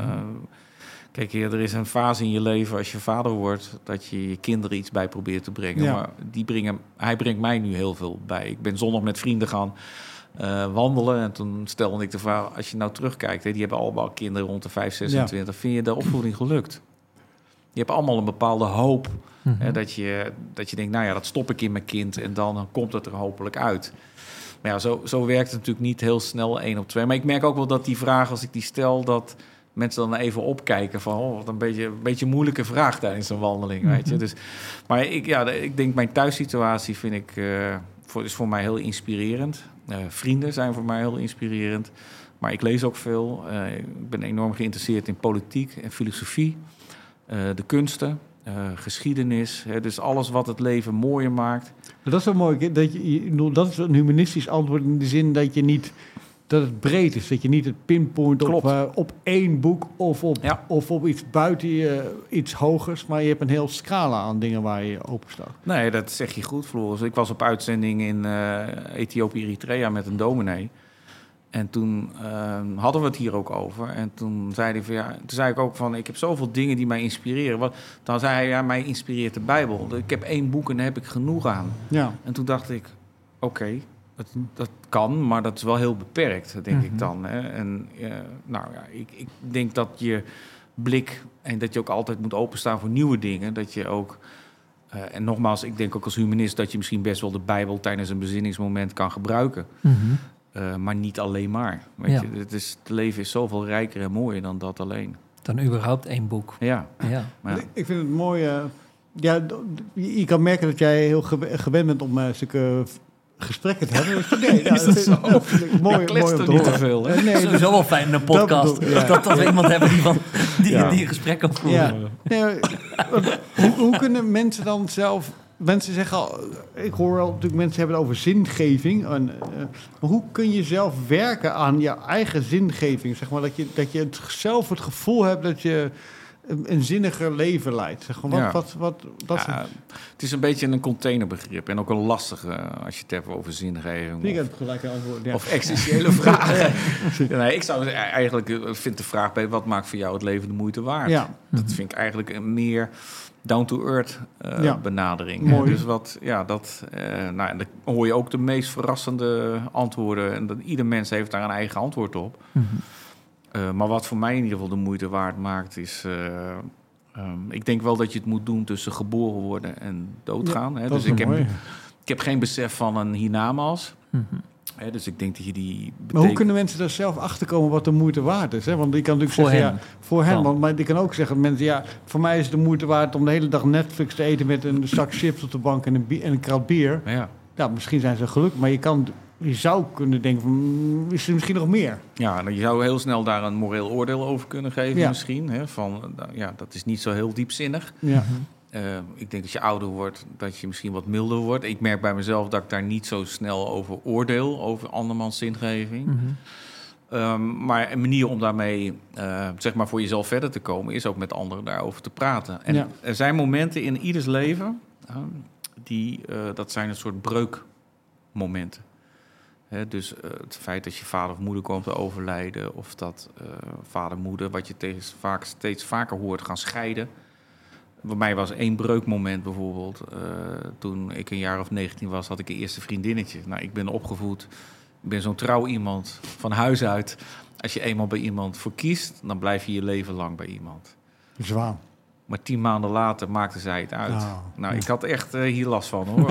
kijk, er is een fase in je leven als je vader wordt, dat je je kinderen iets bij probeert te brengen. Ja. Maar die brengen, hij brengt mij nu heel veel bij. Ik ben zondag met vrienden gaan uh, wandelen en toen stelde ik de vraag, als je nou terugkijkt, hè, die hebben allemaal kinderen rond de vijf, zesentwintig. Ja. Vind je de opvoeding gelukt? Je hebt allemaal een bepaalde hoop. Mm-hmm. Hè, dat, je, dat je denkt, nou ja, dat stop ik in mijn kind en dan komt het er hopelijk uit. Maar ja, zo, zo werkt het natuurlijk niet heel snel één op twee. Maar ik merk ook wel dat die vraag, als ik die stel, dat mensen dan even opkijken van, oh, wat een beetje een beetje moeilijke vraag tijdens een wandeling, mm-hmm. weet je. Dus, maar ik, ja, ik denk mijn thuissituatie vind ik uh, voor, is voor mij heel inspirerend. Uh, vrienden zijn voor mij heel inspirerend. Maar ik lees ook veel. Uh, ik ben enorm geïnteresseerd in politiek en filosofie, uh, de kunsten, uh, geschiedenis. Hè, dus alles wat het leven mooier maakt. Maar dat is wel mooi. Dat, je, dat is een humanistisch antwoord in de zin dat je niet, dat het breed is. Dat je niet het pinpoint op, uh, op één boek of op, ja. of op iets buiten je, iets hogers. Maar je hebt een heel scala aan dingen waar je open staat. Nee, dat zeg je goed, Floris. Ik was op uitzending in uh, Ethiopië, Eritrea met een dominee. En toen uh, hadden we het hier ook over. En toen zei hij van ja, toen zei ik ook van, ik heb zoveel dingen die mij inspireren. Wat, dan zei hij, ja, mij inspireert de Bijbel. Ik heb één boek en daar heb ik genoeg aan. Ja. En toen dacht ik, oké, okay, dat, dat kan, maar dat is wel heel beperkt, denk mm-hmm. ik dan. Hè. En uh, nou ja, ik, ik denk dat je blik en dat je ook altijd moet openstaan voor nieuwe dingen. Dat je ook, uh, en nogmaals, ik denk ook als humanist dat je misschien best wel de Bijbel tijdens een bezinningsmoment kan gebruiken. Mm-hmm. Uh, maar niet alleen maar. Weet ja. je, het, is, het leven is zoveel rijker en mooier dan dat alleen. Dan überhaupt één boek. Ja. ja. Maar ja. Ik vind het mooi. Uh, ja, je kan merken dat jij heel gewend bent om uh, zulke gesprekken te hebben. Nee, is dat zo? Ja, mooi, ja, mooi om te niet te veel. Hè? Nee, het is sowieso wel fijn in een podcast. Dat, ja. dat, dat we iemand hebben die, van, die, ja. die een gesprek kan voeren. Ja. Nee, hoe, hoe kunnen mensen dan zelf... Mensen zeggen al, ik hoor al natuurlijk mensen hebben het over zingeving. En, uh, maar hoe kun je zelf werken aan je eigen zingeving? Zeg maar, dat je, dat je het, zelf het gevoel hebt dat je een, een zinniger leven leidt. Zeg maar, wat, ja. wat, wat, wat ja, het is een beetje een containerbegrip en ook een lastige als je het hebt over zingeving. Ik heb gelijk een antwoord. Ja. Of existentiële vragen. ja, nee, ik zou eigenlijk vind de vraag bij wat maakt voor jou het leven de moeite waard? Ja. Dat vind ik eigenlijk meer down-to-earth uh, ja. benadering. Mooi. Dus wat, ja, dat, uh, nou, dan hoor je ook de meest verrassende antwoorden. En dat, ieder mens heeft daar een eigen antwoord op. Mm-hmm. Uh, maar wat voor mij in ieder geval de moeite waard maakt, is... Uh, um, ik denk wel dat je het moet doen tussen geboren worden en doodgaan. Ja, hè? Dus ik heb, ik heb geen besef van een hiernamaals. Mm-hmm. Hè, dus ik denk dat je die betekent... Maar hoe kunnen mensen daar zelf achterkomen wat de moeite waard is? Hè? Want ik kan natuurlijk Voor zeggen, hen. ja, voor hen. Dan. Want, maar ik kan ook zeggen, mensen, ja, voor mij is het de moeite waard om de hele dag Netflix te eten met een zak chips op de bank en een, bier, en een krat bier. Ja. Ja, misschien zijn ze gelukkig, maar je, kan, je zou kunnen denken, van, mm, is er misschien nog meer? Ja, nou, je zou heel snel daar een moreel oordeel over kunnen geven Ja. misschien. Hè, van, nou, ja, dat is niet zo heel diepzinnig. Ja. Uh, ik denk dat je ouder wordt, dat je misschien wat milder wordt. Ik merk bij mezelf dat ik daar niet zo snel over oordeel, over andermans zingeving. Mm-hmm. Um, maar een manier om daarmee, uh, zeg maar, voor jezelf verder te komen, is ook met anderen daarover te praten. En Ja. er zijn momenten in ieders leven, uh, die, uh, dat zijn een soort breukmomenten. Hè, dus uh, het feit dat je vader of moeder komt te overlijden, of dat uh, vader, moeder, wat je tegen, vaak, steeds vaker hoort, gaan scheiden. Bij mij was één breukmoment bijvoorbeeld. Uh, toen ik een jaar of negentien was, had ik een eerste vriendinnetje. Nou, ik ben opgevoed, ik ben zo'n trouw iemand van huis uit. Als je eenmaal bij iemand voor kiest, dan blijf je je leven lang bij iemand. Zwaar. Maar tien maanden later maakte zij het uit. Oh. Nou, ik had echt uh, hier last van, hoor.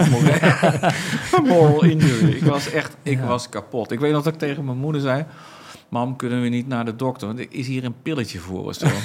Moral injury. Ik was echt, ik Ja. was kapot. Ik weet nog dat ik tegen mijn moeder zei: mam, kunnen we niet naar de dokter? Want er is hier een pilletje voor ons. Zo.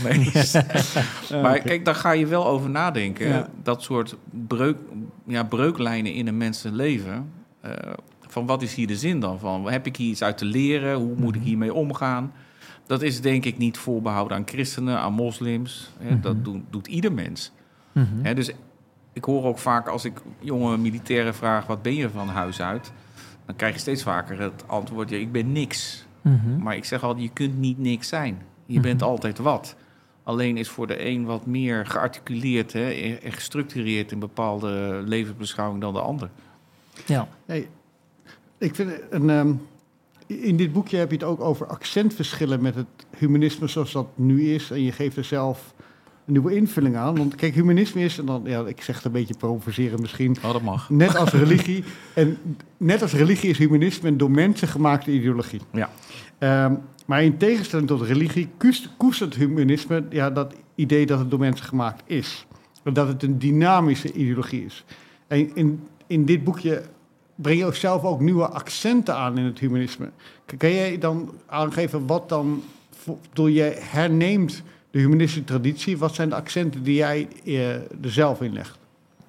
Maar kijk, daar ga je wel over nadenken. Ja. Dat soort breuk, ja, breuklijnen in een mensenleven. Uh, van wat is hier de zin dan van? Heb ik hier iets uit te leren? Hoe moet ik hiermee omgaan? Dat is denk ik niet voorbehouden aan christenen, aan moslims. Hè? Mm-hmm. Dat doet, doet ieder mens. Mm-hmm. Hè, dus ik hoor ook vaak als ik jonge militairen vraag: wat ben je van huis uit? Dan krijg je steeds vaker het antwoord: ja, ik ben niks. Mm-hmm. Maar ik zeg altijd, je kunt niet niks zijn. Je Mhm. bent altijd wat. Alleen is voor de een wat meer gearticuleerd, hè, en gestructureerd in bepaalde levensbeschouwing dan de ander. Ja. Hey, ik vind een, um, in dit boekje heb je het ook over accentverschillen met het humanisme zoals dat nu is. En je geeft er zelf een nieuwe invulling aan. Want kijk, humanisme is, en dan, ja, ik zeg het een beetje provocerend misschien, Oh, dat mag. net als religie. En net als religie is humanisme een door mensen gemaakte ideologie. Ja. Um, maar in tegenstelling tot religie koest- koestert humanisme ja, dat idee dat het door mensen gemaakt is. Dat het een dynamische ideologie is. En in, in dit boekje breng je ook zelf ook nieuwe accenten aan in het humanisme. K- Kan jij dan aangeven wat dan, voor- door je herneemt de humanistische traditie, wat zijn de accenten die jij eh, er zelf in legt?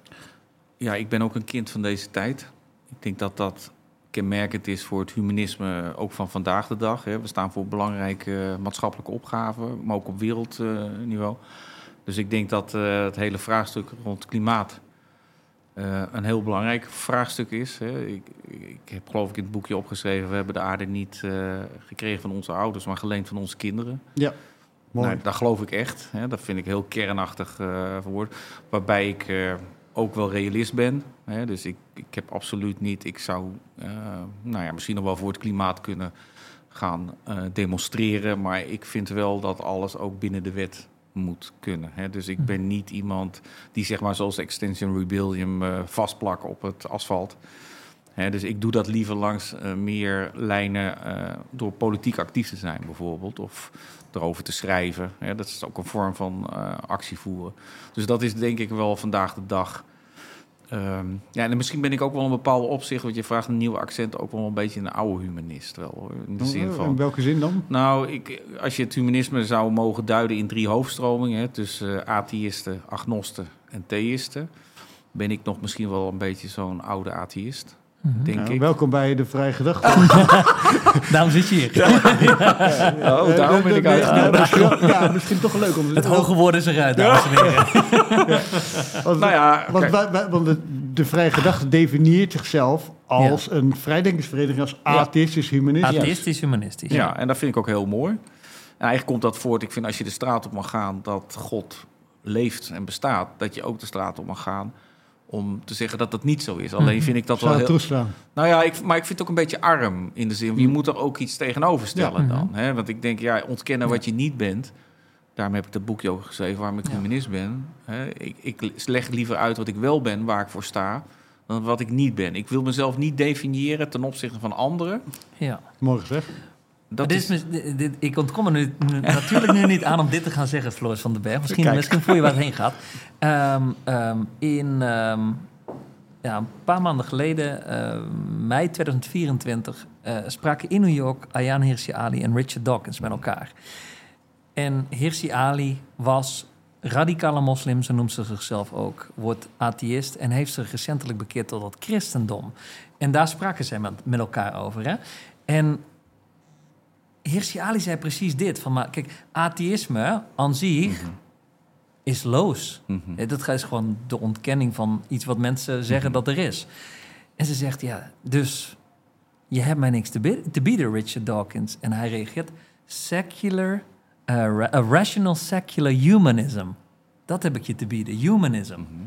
Ja, ik ben ook een kind van deze tijd. Ik denk dat dat kenmerkend is voor het humanisme ook van vandaag de dag. Hè. We staan voor belangrijke maatschappelijke opgaven, maar ook op wereldniveau. Dus ik denk dat uh, het hele vraagstuk rond klimaat uh, een heel belangrijk vraagstuk is. Hè. Ik, ik heb geloof ik in het boekje opgeschreven: we hebben de aarde niet uh, gekregen van onze ouders, maar geleend van onze kinderen. Ja, mooi. Nou, dat geloof ik echt. Hè. Dat vind ik heel kernachtig uh, verwoord. Waarbij ik uh, ook wel realist ben. Hè. Dus ik, ik heb absoluut niet... Ik zou uh, nou ja, misschien nog wel voor het klimaat kunnen gaan uh, demonstreren. Maar ik vind wel dat alles ook binnen de wet moet kunnen. Hè. Dus ik ben niet iemand die, zeg maar, zoals Extinction Rebellion uh, vastplakken op het asfalt. Hè, dus ik doe dat liever langs uh, meer lijnen uh, door politiek actief te zijn bijvoorbeeld. Of erover te schrijven. Hè, dat is ook een vorm van uh, actie voeren. Dus dat is denk ik wel vandaag de dag. Um, ja, en misschien ben ik ook wel een bepaalde opzicht, want je vraagt een nieuwe accent, ook wel een beetje een oude humanist wel, hoor. In de zin van, in welke zin dan? nou, ik, als je het humanisme zou mogen duiden in drie hoofdstromingen, hè, tussen uh, atheïsten, agnosten en theïsten, ben ik nog misschien wel een beetje zo'n oude atheïst. Denk Ja, ik. welkom bij de Vrije Gedachte. Daarom zit je hier. Ja, oh, daarom ben ik uitgenodigd. Ja, ja, misschien toch leuk om... Het hoge woord is eruit, dames en heren. Want, Nou ja, want, kijk. wij- wij- want de, de Vrije Gedachte definieert zichzelf als een vrijdenkingsvereniging, als atheïstisch humanistisch. Atheïstisch, humanistisch. Ja, en dat vind ik ook heel mooi. En eigenlijk komt dat voort, ik vind als je de straat op mag gaan, dat God leeft en bestaat, dat je ook de straat op mag gaan om te zeggen dat dat niet zo is. Alleen vind ik dat Zou wel dat heel... toestaan? Nou ja, ik, maar ik vind het ook een beetje arm in de zin, je moet er ook iets tegenover stellen Ja. dan. Hè? Want ik denk, ja, ontkennen wat je niet bent. Daarom heb ik dat boekje ook geschreven waarom ik Ja. humanist ben. Hè? Ik, ik leg liever uit wat ik wel ben, waar ik voor sta, dan wat ik niet ben. Ik wil mezelf niet definiëren ten opzichte van anderen. Ja. Mooi gezegd. Dat Dit is, mis- dit, dit- ik ontkom er nu, nu- natuurlijk nu niet aan om dit te gaan zeggen, Floris van den Berg. Misschien, Kijk. misschien voor je waar het heen gaat. Ehm, ehm, in, ehm, ja, een paar maanden geleden, uh, mei tweeduizend vierentwintig, uh, spraken in New York Ayaan Hirsi Ali en Richard Dawkins met elkaar. En Hirsi Ali was radicale moslim, zo noemt ze zichzelf ook, wordt atheïst en heeft zich recentelijk bekeerd tot het christendom. En daar spraken zij met, met elkaar over. Hè? En Hirsi Ali zei precies dit, van maar kijk, atheïsme aan zich mm-hmm. is loos. Mm-hmm. Dat is gewoon de ontkenning van iets wat mensen zeggen mm-hmm. dat er is. En ze zegt, ja, dus je hebt mij niks te, bieden, te bieden, Richard Dawkins. En hij reageert, secular, uh, ra- a rational secular humanism. Dat heb ik je te bieden, humanism. Mm-hmm.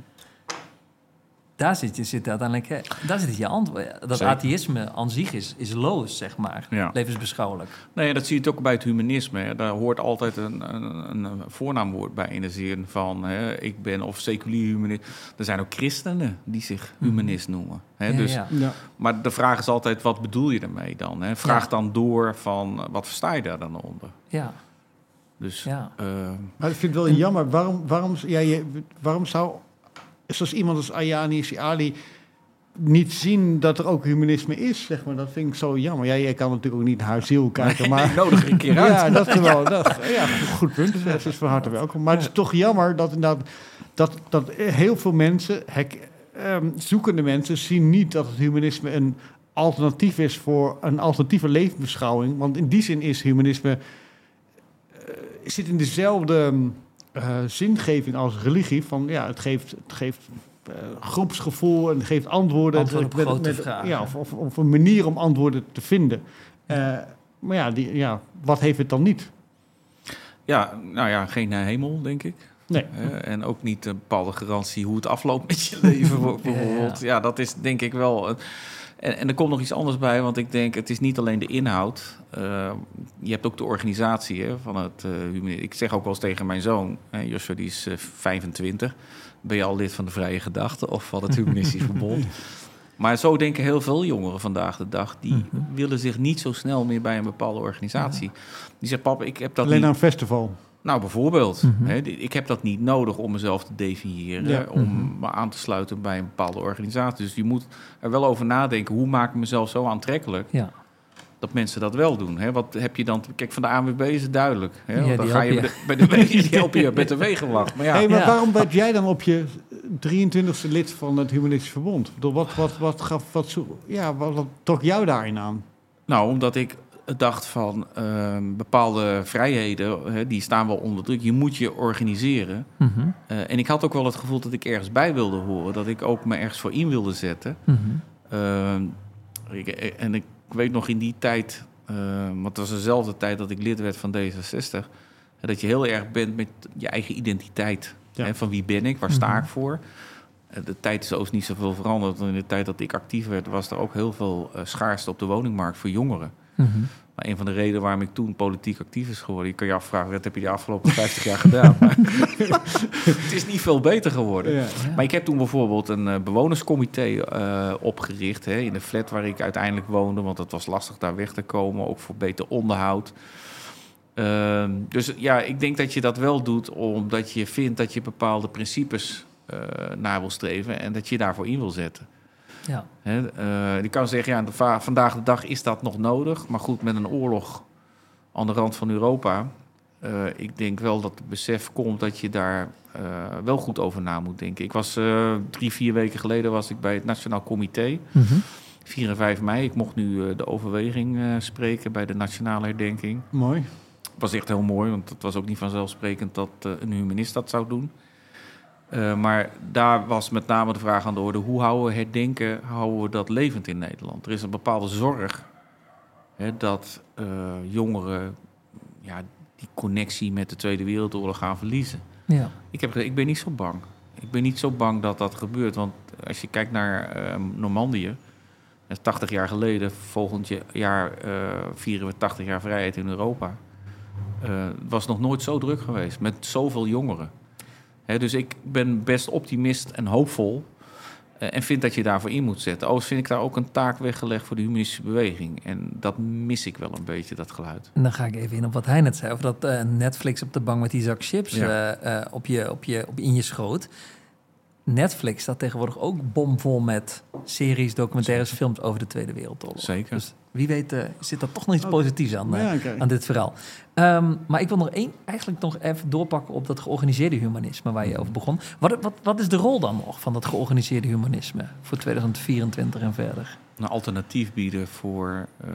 Daar zit je zit uiteindelijk, hè, daar zit je antwoord. Dat Zeker. Atheïsme aan zich is, is loos, zeg maar, ja. levensbeschouwelijk. Nee, dat zie je het ook bij het humanisme. Hè. Daar hoort altijd een, een, een voornaamwoord bij in de zin van, hè, ik ben of seculier humanist. Er zijn ook christenen die zich humanist noemen. Hè. Ja, dus, ja. Ja. Maar de vraag is altijd, wat bedoel je ermee dan? Hè? Vraag ja. dan door van, wat versta je daar dan onder? Ja. Dus, ja. Uh, maar ik vind het wel jammer. Waarom, waarom, ja, je, waarom zou... zoals iemand als Ayaan Hirsi Ali niet zien dat er ook humanisme is, zeg maar. Dat vind ik zo jammer. Ja, jij kan natuurlijk ook niet naar haar ziel kijken, maar... Nee, nodig een keer uit. Ja, dat is wel... Dat, ja, goed punt. Dus dat is van harte welkom. Maar het is toch jammer dat, dat, dat, dat heel veel mensen, hek, um, zoekende mensen, zien niet dat het humanisme een alternatief is voor een alternatieve levensbeschouwing. Want in die zin is humanisme... Uh, zit in dezelfde... Uh, zingeving als religie, van ja, het geeft, het geeft uh, groepsgevoel en het geeft antwoorden. Antwoord op met, grote met, vragen. Ja, of, of, of een manier om antwoorden te vinden. Uh, maar ja, die, ja, wat heeft het dan niet? Ja, nou ja, geen hemel, denk ik. Nee. Uh, en ook niet een bepaalde garantie hoe het afloopt met je leven, bijvoorbeeld. Ja, ja, dat is denk ik wel... Uh, En, en er komt nog iets anders bij, want ik denk, het is niet alleen de inhoud. Uh, je hebt ook de organisatie hè, van het uh, humanisme. Ik zeg ook wel eens tegen mijn zoon, hè, Joshua die is uh, vijfentwintig. Ben je al lid van de Vrije Gedachte of van het Humanistisch Verbond? Maar zo denken heel veel jongeren vandaag de dag. Die mm-hmm. willen zich niet zo snel meer bij een bepaalde organisatie. Ja. Die zegt, papa, ik heb dat alleen niet... naar een festival. Nou, bijvoorbeeld. Mm-hmm. Hè, ik heb dat niet nodig om mezelf te definiëren. Ja. Om mm-hmm. me aan te sluiten bij een bepaalde organisatie. Dus je moet er wel over nadenken. Hoe maak ik mezelf zo aantrekkelijk... Ja. dat mensen dat wel doen. Hè? Wat heb je dan... Kijk, van de A N W B is het duidelijk. Hè? Ja, dan ga je, je bij de wegen, die helpen je met de wegenwacht. Maar, ja. Hey, maar ja. waarom werd jij dan op je drieëntwintigste lid van het Humanistisch Verbond? Door wat, wat, wat gaf... Wat, ja, wat, wat trok jou daarin aan? Nou, omdat ik... dacht van uh, bepaalde vrijheden, hè, die staan wel onder druk. Je moet je organiseren. Mm-hmm. Uh, en ik had ook wel het gevoel dat ik ergens bij wilde horen. Dat ik ook me ergens voor in wilde zetten. Mm-hmm. Uh, ik, en ik weet nog in die tijd... Uh, want het was dezelfde tijd dat ik lid werd van D zesenzestig... dat je heel erg bent met je eigen identiteit. Ja. Hè, van wie ben ik, waar sta mm-hmm. ik voor... De tijd is ook niet zoveel veranderd. In de tijd dat ik actief werd... was er ook heel veel uh, schaarste op de woningmarkt voor jongeren. Mm-hmm. Maar een van de redenen waarom ik toen politiek actief is geworden... je kan je afvragen, wat heb je de afgelopen vijftig jaar gedaan? Maar het is niet veel beter geworden. Ja, ja. Maar ik heb toen bijvoorbeeld een uh, bewonerscomité uh, opgericht... Hè, in de flat waar ik uiteindelijk woonde... want het was lastig daar weg te komen, ook voor beter onderhoud. Uh, dus ja, ik denk dat je dat wel doet... omdat je vindt dat je bepaalde principes uh, naar wil streven... en dat je daarvoor in wil zetten. Ja. He, uh, je kan zeggen, ja, de va- vandaag de dag is dat nog nodig. Maar goed, met een oorlog aan de rand van Europa... Uh, ik denk wel dat het besef komt dat je daar uh, wel goed over na moet denken. Ik was uh, drie, vier weken geleden was ik bij het Nationaal Comité. Mm-hmm. vier en vijf mei. Ik mocht nu uh, de overweging uh, spreken bij de Nationale Herdenking. Mooi. Het was echt heel mooi, want het was ook niet vanzelfsprekend dat uh, een humanist dat zou doen. Uh, maar daar was met name de vraag aan de orde... hoe houden we herdenken, houden we dat levend in Nederland? Er is een bepaalde zorg hè, dat uh, jongeren ja, die connectie met de Tweede Wereldoorlog gaan verliezen. Ja. Ik, heb, ik ben niet zo bang. Ik ben niet zo bang dat dat gebeurt. Want als je kijkt naar uh, Normandië... tachtig jaar geleden, volgend jaar uh, vieren we tachtig jaar vrijheid in Europa. Het uh, was nog nooit zo druk geweest met zoveel jongeren. He, dus ik ben best optimist en hoopvol uh, en vind dat je daarvoor in moet zetten. Overigens vind ik daar ook een taak weggelegd voor de humanistische beweging. En dat mis ik wel een beetje, dat geluid. En dan ga ik even in op wat hij net zei... over dat uh, Netflix op de bank met die zak chips ja. uh, uh, op je, op je, op, in je schoot. Netflix staat tegenwoordig ook bomvol met series, documentaires, films over de Tweede Wereldoorlog. Zeker. Dus wie weet uh, zit er toch nog iets Oh, positiefs aan, uh, ja, okay. aan dit verhaal. Um, maar ik wil nog één, eigenlijk nog even doorpakken op dat georganiseerde humanisme waar je over begon. Wat, wat, wat is de rol dan nog van dat georganiseerde humanisme voor tweeduizend vierentwintig en verder? Een alternatief bieden voor uh,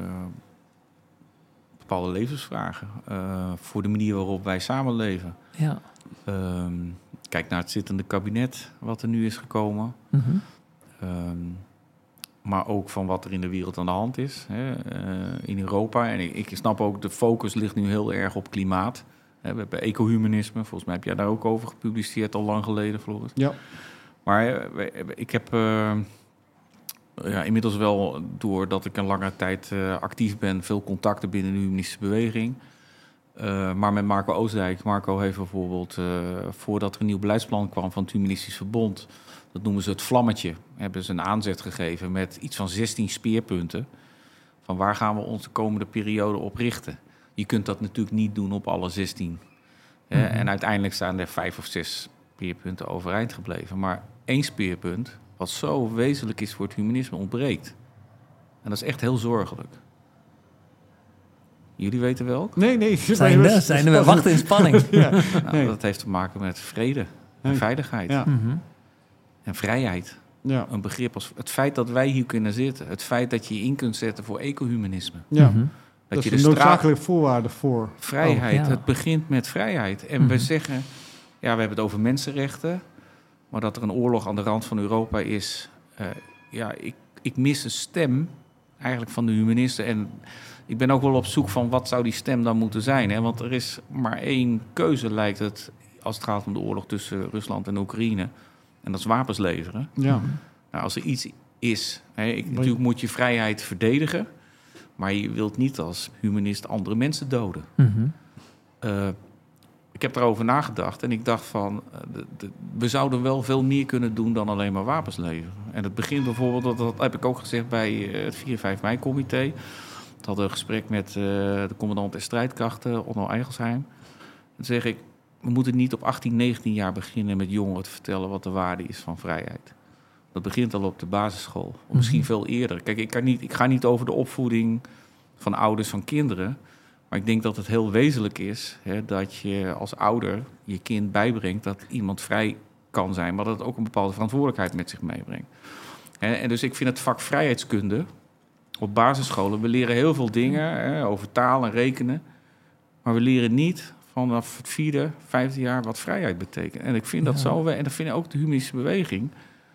bepaalde levensvragen. Uh, voor de manier waarop wij samenleven. Ja. Um, kijk naar het zittende kabinet, wat er nu is gekomen. Mm-hmm. Um, maar ook van wat er in de wereld aan de hand is, hè, uh, in Europa. En ik, ik snap ook, de focus ligt nu heel erg op klimaat. Hè, we hebben ecohumanisme, volgens mij heb jij daar ook over gepubliceerd al lang geleden, Floris. Ja. Maar uh, ik heb uh, ja, inmiddels wel, doordat ik een lange tijd uh, actief ben, veel contacten binnen de humanistische beweging. Uh, maar met Marco Oostdijk. Marco heeft bijvoorbeeld, uh, voordat er een nieuw beleidsplan kwam van het Humanistisch Verbond, dat noemen ze het vlammetje, hebben ze een aanzet gegeven met iets van zestien speerpunten. Van waar gaan we ons de komende periode op richten? Je kunt dat natuurlijk niet doen op alle zestien. Mm-hmm. En uiteindelijk staan er vijf of zes speerpunten overeind gebleven. Maar één speerpunt, wat zo wezenlijk is voor het humanisme, ontbreekt. En dat is echt heel zorgelijk. Jullie weten welk? Nee, nee. Zijn er, zijn er, we wachten in spanning. Ja, nou, nee. Dat heeft te maken met vrede en nee. veiligheid. Ja. Mm-hmm. En vrijheid. Ja. Een begrip als het feit dat wij hier kunnen zitten. Het feit dat je je in kunt zetten voor ecohumanisme. Ja. Mm-hmm. Dat, dat je is de een straat... noodzakelijke voorwaarde voor. Vrijheid. Oh, ja. Het begint met vrijheid. En Mm-hmm. we zeggen, ja, we hebben het over mensenrechten. Maar dat er een oorlog aan de rand van Europa is. Uh, ja, ik, ik mis een stem eigenlijk van de humanisten. En ik ben ook wel op zoek van wat zou die stem dan moeten zijn. Hè? Want er is maar één keuze, lijkt het, als het gaat om de oorlog tussen Rusland en Oekraïne. En dat is wapens leveren. Ja. Nou, als er iets is, hè, ik, natuurlijk moet je vrijheid verdedigen. Maar je wilt niet als humanist andere mensen doden. Mm-hmm. Uh, ik heb daarover nagedacht en ik dacht van, uh, de, de, we zouden wel veel meer kunnen doen dan alleen maar wapens leveren. En het begint bijvoorbeeld, dat, dat heb ik ook gezegd bij uh, het vier vijf mei-comité. Ik had een gesprek met uh, de commandant der strijdkrachten, Onno Eigelsheim. Dan zeg ik, we moeten niet op achttien, negentien jaar beginnen met jongeren te vertellen wat de waarde is van vrijheid. Dat begint al op de basisschool, of mm-hmm. misschien veel eerder. Kijk, ik, kan niet, ik ga niet over de opvoeding van ouders van kinderen. Maar ik denk dat het heel wezenlijk is, hè, dat je als ouder je kind bijbrengt dat iemand vrij kan zijn, maar dat het ook een bepaalde verantwoordelijkheid met zich meebrengt. Hè, en dus ik vind het vak vrijheidskunde op basisscholen, we leren heel veel dingen hè, over taal en rekenen, maar we leren niet vanaf het vierde, vijfde jaar wat vrijheid betekent. En ik vind dat ja. zo, en dat vind ik ook de humanistische beweging,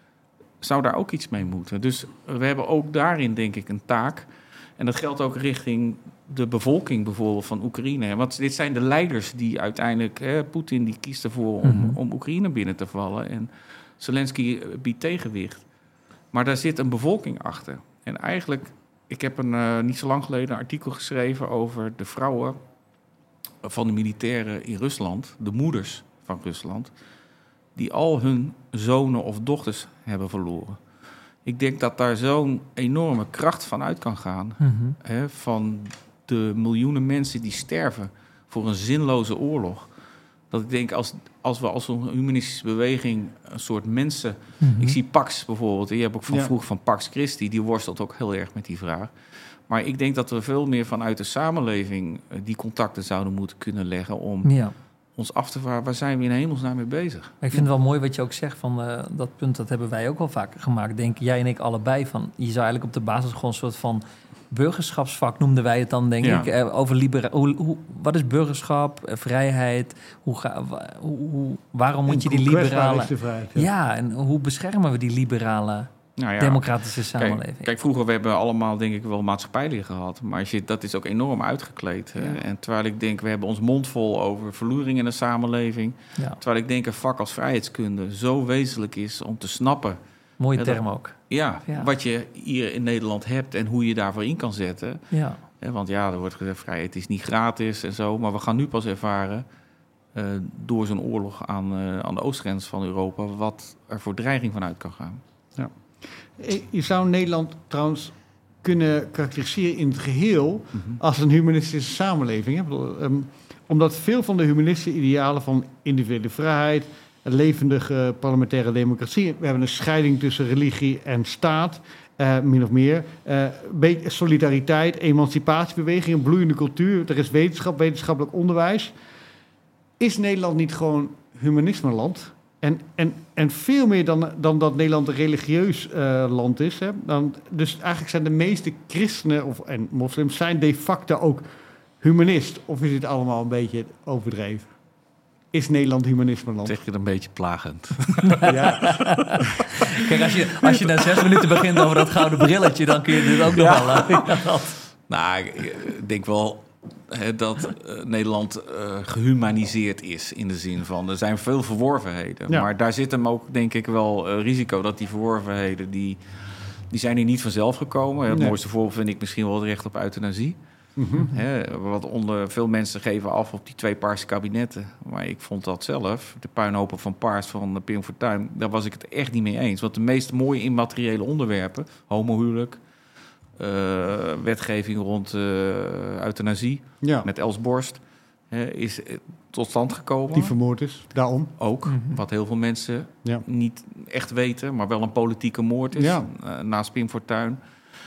zou daar ook iets mee moeten. Dus we hebben ook daarin, denk ik, een taak. En dat geldt ook richting de bevolking bijvoorbeeld van Oekraïne. Want dit zijn de leiders die uiteindelijk... Hè, Poetin die kiest ervoor om, mm-hmm. om Oekraïne binnen te vallen. En Zelensky biedt tegenwicht. Maar daar zit een bevolking achter. En eigenlijk... Ik heb een, uh, niet zo lang geleden een artikel geschreven over de vrouwen van de militairen in Rusland. De moeders van Rusland. Die al hun zonen of dochters hebben verloren. Ik denk dat daar zo'n enorme kracht van uit kan gaan. Mm-hmm. Hè, van de miljoenen mensen die sterven voor een zinloze oorlog. Dat ik denk, als, als we als een humanistische beweging een soort mensen... Mm-hmm. Ik zie Pax bijvoorbeeld. Je hebt ook van ja. vroeg van Pax Christi. Die worstelt ook heel erg met die vraag. Maar ik denk dat we veel meer vanuit de samenleving die contacten zouden moeten kunnen leggen om... Ja. ons af te vragen, waar zijn we in hemelsnaam mee bezig? Maar ik vind het wel mooi wat je ook zegt van uh, dat punt, dat hebben wij ook wel vaker gemaakt. Denk jij en ik allebei van, je zou eigenlijk op de basis gewoon een soort van burgerschapsvak noemden wij het dan, denk ja. ik. Uh, over libera- hoe, hoe, wat is burgerschap, uh, vrijheid? Hoe ga, hoe, hoe, waarom moet en je die liberale... Vrijheid, ja. ja, en hoe beschermen we die liberale... Nou ja, democratische samenleving. Kijk, kijk, vroeger we hebben allemaal denk ik wel maatschappijleer gehad. Maar als je, dat is ook enorm uitgekleed. Ja. En terwijl ik denk, we hebben ons mond vol over verloedering in de samenleving. Ja. Terwijl ik denk een vak als vrijheidskunde zo wezenlijk is om te snappen. Mooie term dat, ook. Ja, ja, wat je hier in Nederland hebt en hoe je daarvoor in kan zetten. Ja. Want ja, er wordt gezegd, vrijheid is niet gratis en zo. Maar we gaan nu pas ervaren, uh, door zo'n oorlog aan, uh, aan de oostgrens van Europa, wat er voor dreiging vanuit kan gaan. Ja. Je zou Nederland trouwens kunnen karakteriseren in het geheel mm-hmm. als een humanistische samenleving. Hè? Um, omdat veel van de humanistische idealen van individuele vrijheid, een levendige parlementaire democratie. We hebben een scheiding tussen religie en staat, uh, min of meer. Uh, be- solidariteit, emancipatiebeweging, een bloeiende cultuur. Er is wetenschap, wetenschappelijk onderwijs. Is Nederland niet gewoon humanisme-land? En, en, en veel meer dan, dan dat Nederland een religieus uh, land is. Hè? Dan, dus eigenlijk zijn de meeste christenen of, en moslims zijn de facto ook humanist. Of is het allemaal een beetje overdreven? Is Nederland humanisme-land? Zeg je het een beetje plagend. Ja. Kijk, als je, als je na zes minuten begint over dat gouden brilletje, dan kun je dit ook nog wel. Uh, ja, dat. Nou, ik denk wel hè, dat uh, Nederland uh, gehumaniseerd is in de zin van er zijn veel verworvenheden. Ja. Maar daar zit hem ook, denk ik, wel uh, risico dat die verworvenheden die, die zijn hier niet vanzelf gekomen. Het Nee. mooiste voorbeeld vind ik misschien wel het recht op euthanasie. Mm-hmm. Hè, wat onder veel mensen geven af op die twee paarse kabinetten. Maar ik vond dat zelf, de puinhopen van Paars van Pim Fortuyn, daar was ik het echt niet mee eens. Want de meest mooie immateriële onderwerpen, homohuwelijk, uh, wetgeving rond uh, euthanasie, Ja, met Els Borst, hè, is uh, tot stand gekomen. die vermoord is, daarom. Ook, Mm-hmm. wat heel veel mensen Ja. niet echt weten, maar wel een politieke moord is. Ja. Uh, naast Pim Fortuyn.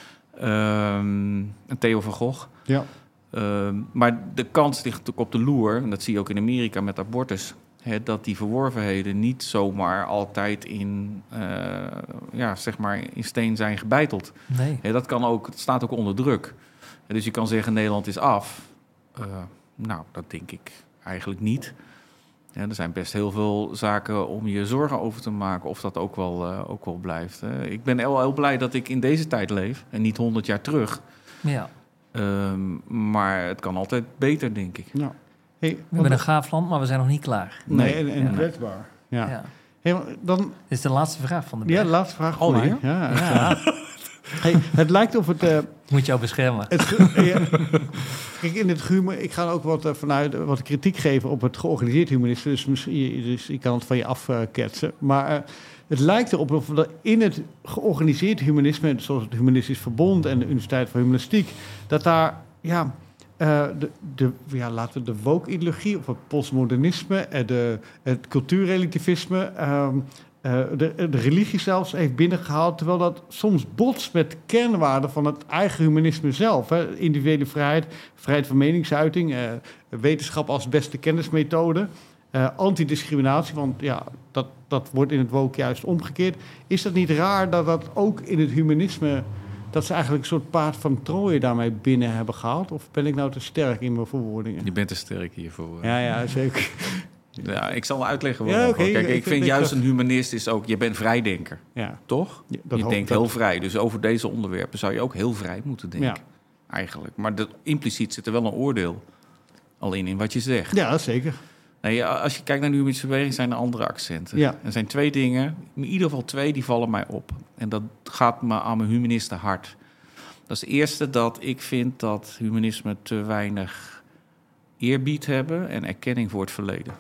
Um, en Theo van Gogh. Ja. Uh, maar de kans ligt natuurlijk op de loer, en dat zie je ook in Amerika met abortus, hè, dat die verworvenheden niet zomaar altijd in, uh, ja, zeg maar in steen zijn gebeiteld. Nee. Hè, dat kan ook, het staat ook onder druk. En dus je kan zeggen Nederland is af. Uh, nou, dat denk ik eigenlijk niet. Ja, er zijn best heel veel zaken om je zorgen over te maken of dat ook wel, uh, ook wel blijft. Hè. Ik ben heel, heel blij dat ik in deze tijd leef en niet honderd jaar terug. Ja. Um, maar het kan altijd beter, denk ik. Ja. Hey, We hebben een gaaf land, maar we zijn nog niet klaar. Nee, Nee. en, en Ja. kwetsbaar. Ja. Ja. Hey, maar dan, Dit is de laatste vraag van de ja, berg. de laatste vraag. Alweer? voor je. Ja, Ja, Hey, het lijkt of het... Uh, moet jou beschermen. het ge- ja. Kijk, in het humor... Ik ga ook wat, uh, vanuit, uh, wat kritiek geven op het georganiseerd humanisme. Dus, misschien, dus ik kan het van je afketsen. Uh, maar uh, het lijkt erop of dat in het georganiseerd humanisme, zoals het Humanistisch Verbond en de Universiteit voor Humanistiek, dat daar... ja. Uh, de, de, ja, laten we de woke-ideologie of het postmodernisme, uh, de, het cultuurrelativisme, um, uh, de, de religie zelfs heeft binnengehaald, terwijl dat soms botst met kernwaarden van het eigen humanisme zelf. Hè. Individuele vrijheid, vrijheid van meningsuiting, uh, wetenschap als beste kennismethode, uh, antidiscriminatie, want ja, dat, dat wordt in het woke juist omgekeerd. Is dat niet raar dat dat ook in het humanisme, dat ze eigenlijk een soort paard van Troje daarmee binnen hebben gehaald? Of ben ik nou te sterk in mijn verwoordingen? Je bent te sterk hiervoor. Ja, ja, zeker. Ja, ik zal uitleggen Ja, waarom. oké, Kijk, ik- ik vind ik- juist ik- een humanist is ook, je bent vrijdenker, Ja, toch? ja, dat je hoop- denkt dat- heel vrij, dus over deze onderwerpen zou je ook heel vrij moeten denken, Ja. eigenlijk. Maar dat, impliciet zit er wel een oordeel, alleen in wat je zegt. Ja, zeker. Nee, als je kijkt naar de humanistische beweging, zijn er andere accenten. Ja. Er zijn twee dingen, in ieder geval twee, die vallen mij op. En dat gaat me aan mijn humanisten hart. Dat is het eerste, dat ik vind dat humanisme te weinig eerbied hebben en erkenning voor het verleden.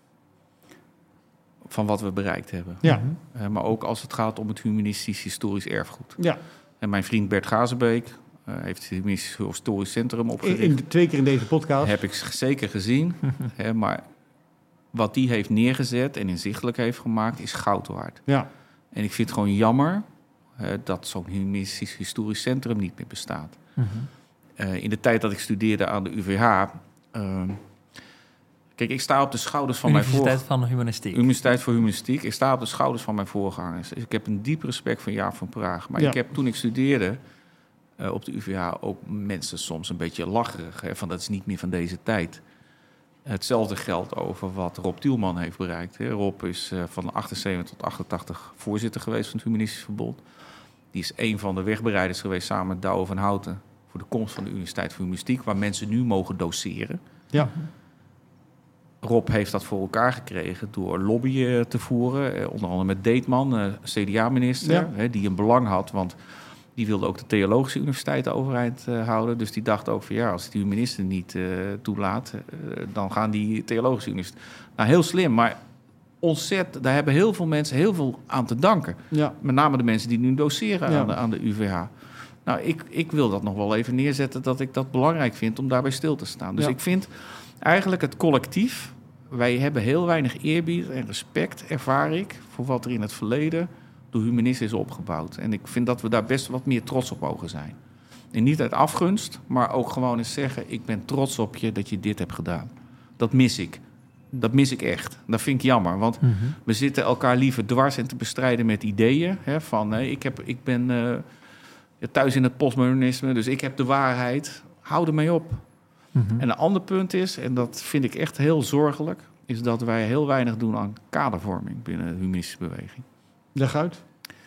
Van wat we bereikt hebben. Ja, Uh, maar ook als het gaat om het humanistisch historisch erfgoed. ja. En mijn vriend Bert Gazenbeek uh, heeft het Humanistisch Historisch Centrum In, opgericht. in, twee keer in deze podcast. Heb ik z- zeker gezien. Hè, maar wat die heeft neergezet en inzichtelijk heeft gemaakt, is goud waard. Ja, En ik vind het gewoon jammer uh, dat zo'n humanistisch historisch centrum niet meer bestaat. Mm-hmm. Uh, in de tijd dat ik studeerde aan de U V H... Uh, kijk, ik sta op de schouders van mijn Universiteit voor... van Humanistiek. Universiteit voor Humanistiek. Ik sta op de schouders van mijn voorgangers. Dus ik heb een diep respect voor Jaap van Praag. Maar Ja. ik heb toen ik studeerde uh, op de U V H ook mensen soms een beetje lacherig. Hè, van dat is niet meer van deze tijd. Hetzelfde geldt over wat Rob Tielman heeft bereikt. Hè. Rob is uh, van achtenzeventig tot achtentachtig voorzitter geweest van het Humanistisch Verbond. Die is een van de wegbereiders geweest samen met Douwe van Houten voor de komst van de Universiteit voor Humanistiek, waar mensen nu mogen doseren. ja, Rob heeft dat voor elkaar gekregen door lobbyen te voeren. Eh, onder andere met Deetman, eh, C D A-minister, Ja. hè, die een belang had. Want die wilde ook de theologische universiteiten overeind uh, houden. Dus die dacht ook van ja, als die minister niet uh, toelaat, uh, dan gaan die theologische universiteiten. Nou, heel slim, maar ontzettend, daar hebben heel veel mensen heel veel aan te danken. ja. Met name de mensen die nu doseren Ja. aan, de, aan de U V H. Nou, ik, ik wil dat nog wel even neerzetten dat ik dat belangrijk vind om daarbij stil te staan. Dus Ja. ik vind eigenlijk het collectief wij hebben heel weinig eerbied en respect, ervaar ik, voor wat er in het verleden door humanisten is opgebouwd. En ik vind dat we daar best wat meer trots op mogen zijn. En niet uit afgunst, maar ook gewoon eens zeggen, ik ben trots op je dat je dit hebt gedaan. Dat mis ik. Dat mis ik echt. Dat vind ik jammer, want mm-hmm. we zitten elkaar liever dwars en te bestrijden met ideeën. Hè, van, nee, ik, heb, ik ben uh, thuis in het postmodernisme, dus ik heb de waarheid. Hou ermee op. Mm-hmm. En een ander punt is, en dat vind ik echt heel zorgelijk, is dat wij heel weinig doen aan kadervorming binnen de humanistische beweging. Leg uit.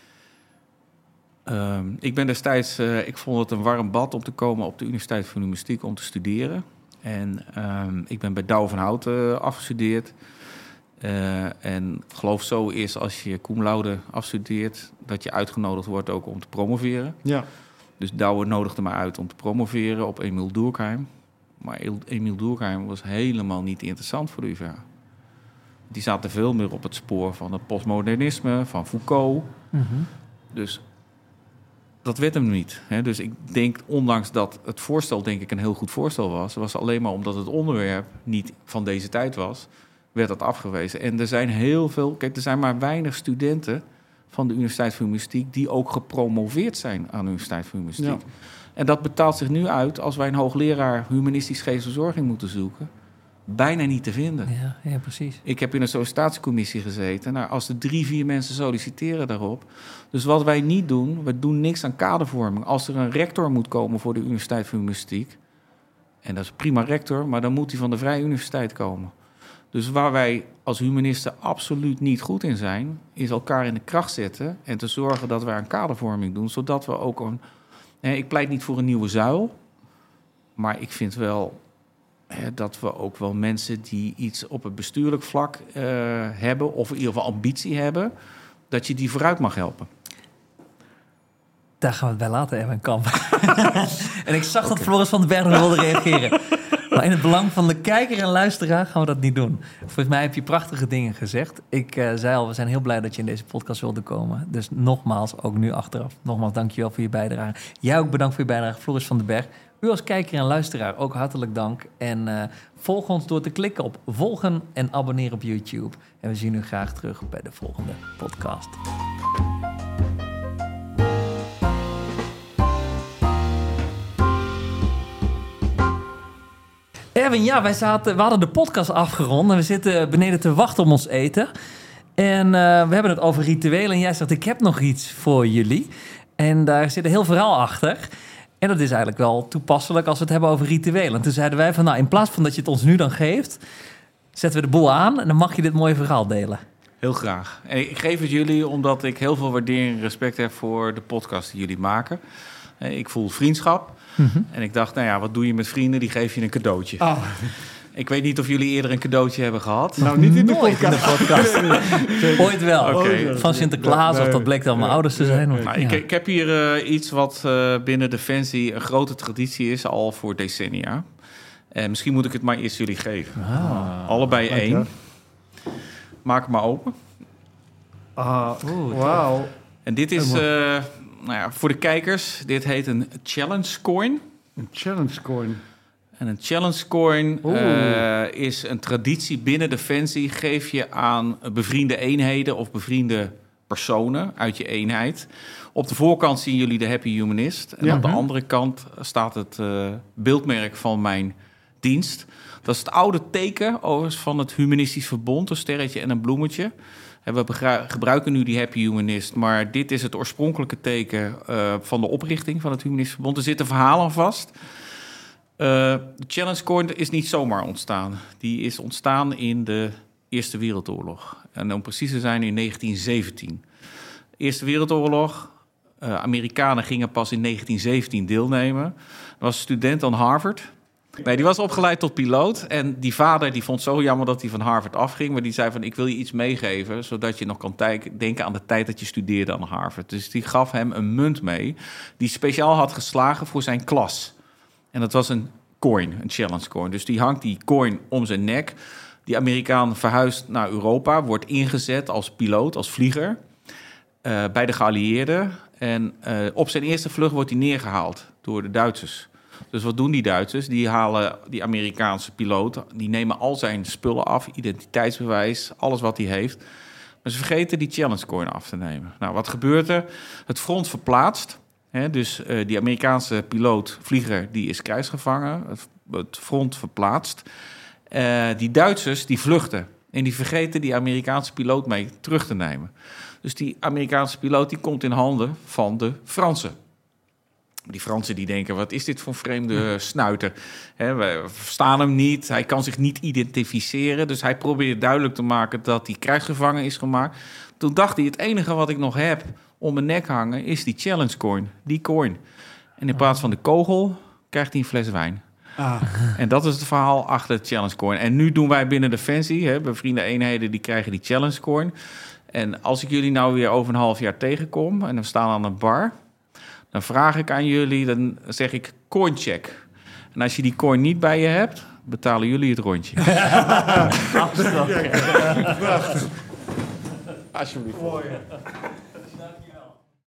Um, ik ben destijds, uh, ik vond het een warm bad om te komen op de Universiteit van Humanistiek om te studeren. En um, ik ben bij Douwe van Hout uh, afgestudeerd. Uh, en geloof zo is als je cum laude afstudeert, dat je uitgenodigd wordt ook om te promoveren. Ja. Dus Douwe nodigde me uit om te promoveren op Emiel Durkheim. Maar Emiel Durkheim was helemaal niet interessant voor de U vA. Die zaten veel meer op het spoor van het postmodernisme, van Foucault. Mm-hmm. Dus dat werd hem niet. Hè? Dus ik denk, ondanks dat het voorstel denk ik een heel goed voorstel was, was alleen maar omdat het onderwerp niet van deze tijd was, werd dat afgewezen. En er zijn heel veel, kijk, er zijn maar weinig studenten van de Universiteit van Humanistiek die ook gepromoveerd zijn aan de Universiteit van Humanistiek. Ja. En dat betaalt zich nu uit als wij een hoogleraar humanistisch geestverzorging moeten zoeken. Bijna niet te vinden. Ja, ja, precies. Ik heb in een sollicitatiecommissie gezeten. Nou, als er drie, vier mensen solliciteren daarop. Dus wat wij niet doen, we doen niks aan kadervorming. Als er een rector moet komen voor de Universiteit van Humanistiek, en dat is prima rector, maar dan moet hij van de Vrije Universiteit komen. Dus waar wij als humanisten absoluut niet goed in zijn, is elkaar in de kracht zetten en te zorgen dat wij aan kadervorming doen, zodat we ook een... Nee, ik pleit niet voor een nieuwe zuil, maar ik vind wel hè, dat we ook wel mensen die iets op het bestuurlijk vlak uh, hebben, of in ieder geval ambitie hebben, dat je die vooruit mag helpen. Daar gaan we het bij laten, Erwin Kamp. En ik zag okay. dat Floris van den Berg wilde reageren. Maar in het belang van de kijker en luisteraar gaan we dat niet doen. Volgens mij heb je prachtige dingen gezegd. Ik uh, zei al, we zijn heel blij dat je in deze podcast wilde komen. Dus nogmaals, ook nu achteraf, nogmaals dankjewel voor je bijdrage. Jij ook bedankt voor je bijdrage, Floris van den Berg. U als kijker en luisteraar ook hartelijk dank. En uh, volg ons door te klikken op volgen en abonneren op YouTube. En we zien u graag terug bij de volgende podcast. Erwin, ja, wij zaten, we hadden de podcast afgerond en we zitten beneden te wachten op ons eten. En uh, we hebben het over rituelen en jij zegt, ik heb nog iets voor jullie. En daar zit een heel verhaal achter. En dat is eigenlijk wel toepasselijk als we het hebben over rituelen. En toen zeiden wij van, nou, in plaats van dat je het ons nu dan geeft, zetten we de boel aan en dan mag je dit mooie verhaal delen. Heel graag. En ik geef het jullie omdat ik heel veel waardering en respect heb voor de podcast die jullie maken. Ik voel vriendschap. Mm-hmm. En ik dacht, nou ja, wat doe je met vrienden? Die geef je een cadeautje. Oh. Ik weet niet of jullie eerder een cadeautje hebben gehad. Nou, niet in de podcast. In de podcast. Ooit wel. Okay. Van Sinterklaas, nee, of dat bleek dan mijn nee, ouders te zijn. Nee. Nou, ja. ik, ik heb hier uh, iets wat uh, binnen Defensie een grote traditie is, al voor decennia. En misschien moet ik het maar eerst jullie geven. Ah. Allebei Dank één. Je. Maak het maar open. Ah, wauw. En dit is... Uh, Nou ja, voor de kijkers, dit heet een challenge coin. Een challenge coin. En een challenge coin uh, is een traditie binnen Defensie. Geef je aan bevriende eenheden of bevriende personen uit je eenheid. Op de voorkant zien jullie de Happy Humanist. En ja, op de andere kant staat het uh, beeldmerk van mijn dienst. Dat is het oude teken overigens van het Humanistisch Verbond. Een sterretje en een bloemetje. En we gebruiken nu die Happy Humanist, maar dit is het oorspronkelijke teken uh, van de oprichting van het Humanistisch Verbond. Er zitten verhalen aan vast. Uh, de Challenge Coin is niet zomaar ontstaan. Die is ontstaan in de Eerste Wereldoorlog. En om precies te zijn in negentien zeventien. Eerste Wereldoorlog, uh, Amerikanen gingen pas in negentien zeventien deelnemen. Er was een student aan Harvard. Nee, die was opgeleid tot piloot. En die vader die vond het zo jammer dat hij van Harvard afging. Maar die zei van, ik wil je iets meegeven, zodat je nog kan tij- denken aan de tijd dat je studeerde aan Harvard. Dus die gaf hem een munt mee, die speciaal had geslagen voor zijn klas. En dat was een coin, een challenge coin. Dus die hangt die coin om zijn nek. Die Amerikaan verhuist naar Europa, wordt ingezet als piloot, als vlieger, uh, bij de geallieerden. En uh, op zijn eerste vlucht wordt hij neergehaald door de Duitsers. Dus wat doen die Duitsers? Die halen die Amerikaanse piloot, die nemen al zijn spullen af, identiteitsbewijs, alles wat hij heeft. Maar ze vergeten die challenge coin af te nemen. Nou, wat gebeurt er? Het front verplaatst. Hè, dus uh, die Amerikaanse piloot, vlieger, die is krijgsgevangen. Het, het front verplaatst. Uh, die Duitsers, die vluchten. En die vergeten die Amerikaanse piloot mee terug te nemen. Dus die Amerikaanse piloot die komt in handen van de Fransen. Die Fransen die denken, wat is dit voor een vreemde snuiter? He, we verstaan hem niet, hij kan zich niet identificeren. Dus hij probeert duidelijk te maken dat hij krijgsgevangen is gemaakt. Toen dacht hij, het enige wat ik nog heb om mijn nek hangen is die challenge coin, die coin. En in plaats van de kogel krijgt hij een fles wijn. Ah. En dat is het verhaal achter de challenge coin. En nu doen wij binnen Defensie, hè, bevriende eenheden, die krijgen die challenge coin. En als ik jullie nou weer over een half jaar tegenkom en we staan aan een bar, dan vraag ik aan jullie, dan zeg ik coincheck. En als je die coin niet bij je hebt, betalen jullie het rondje. Alsjeblieft.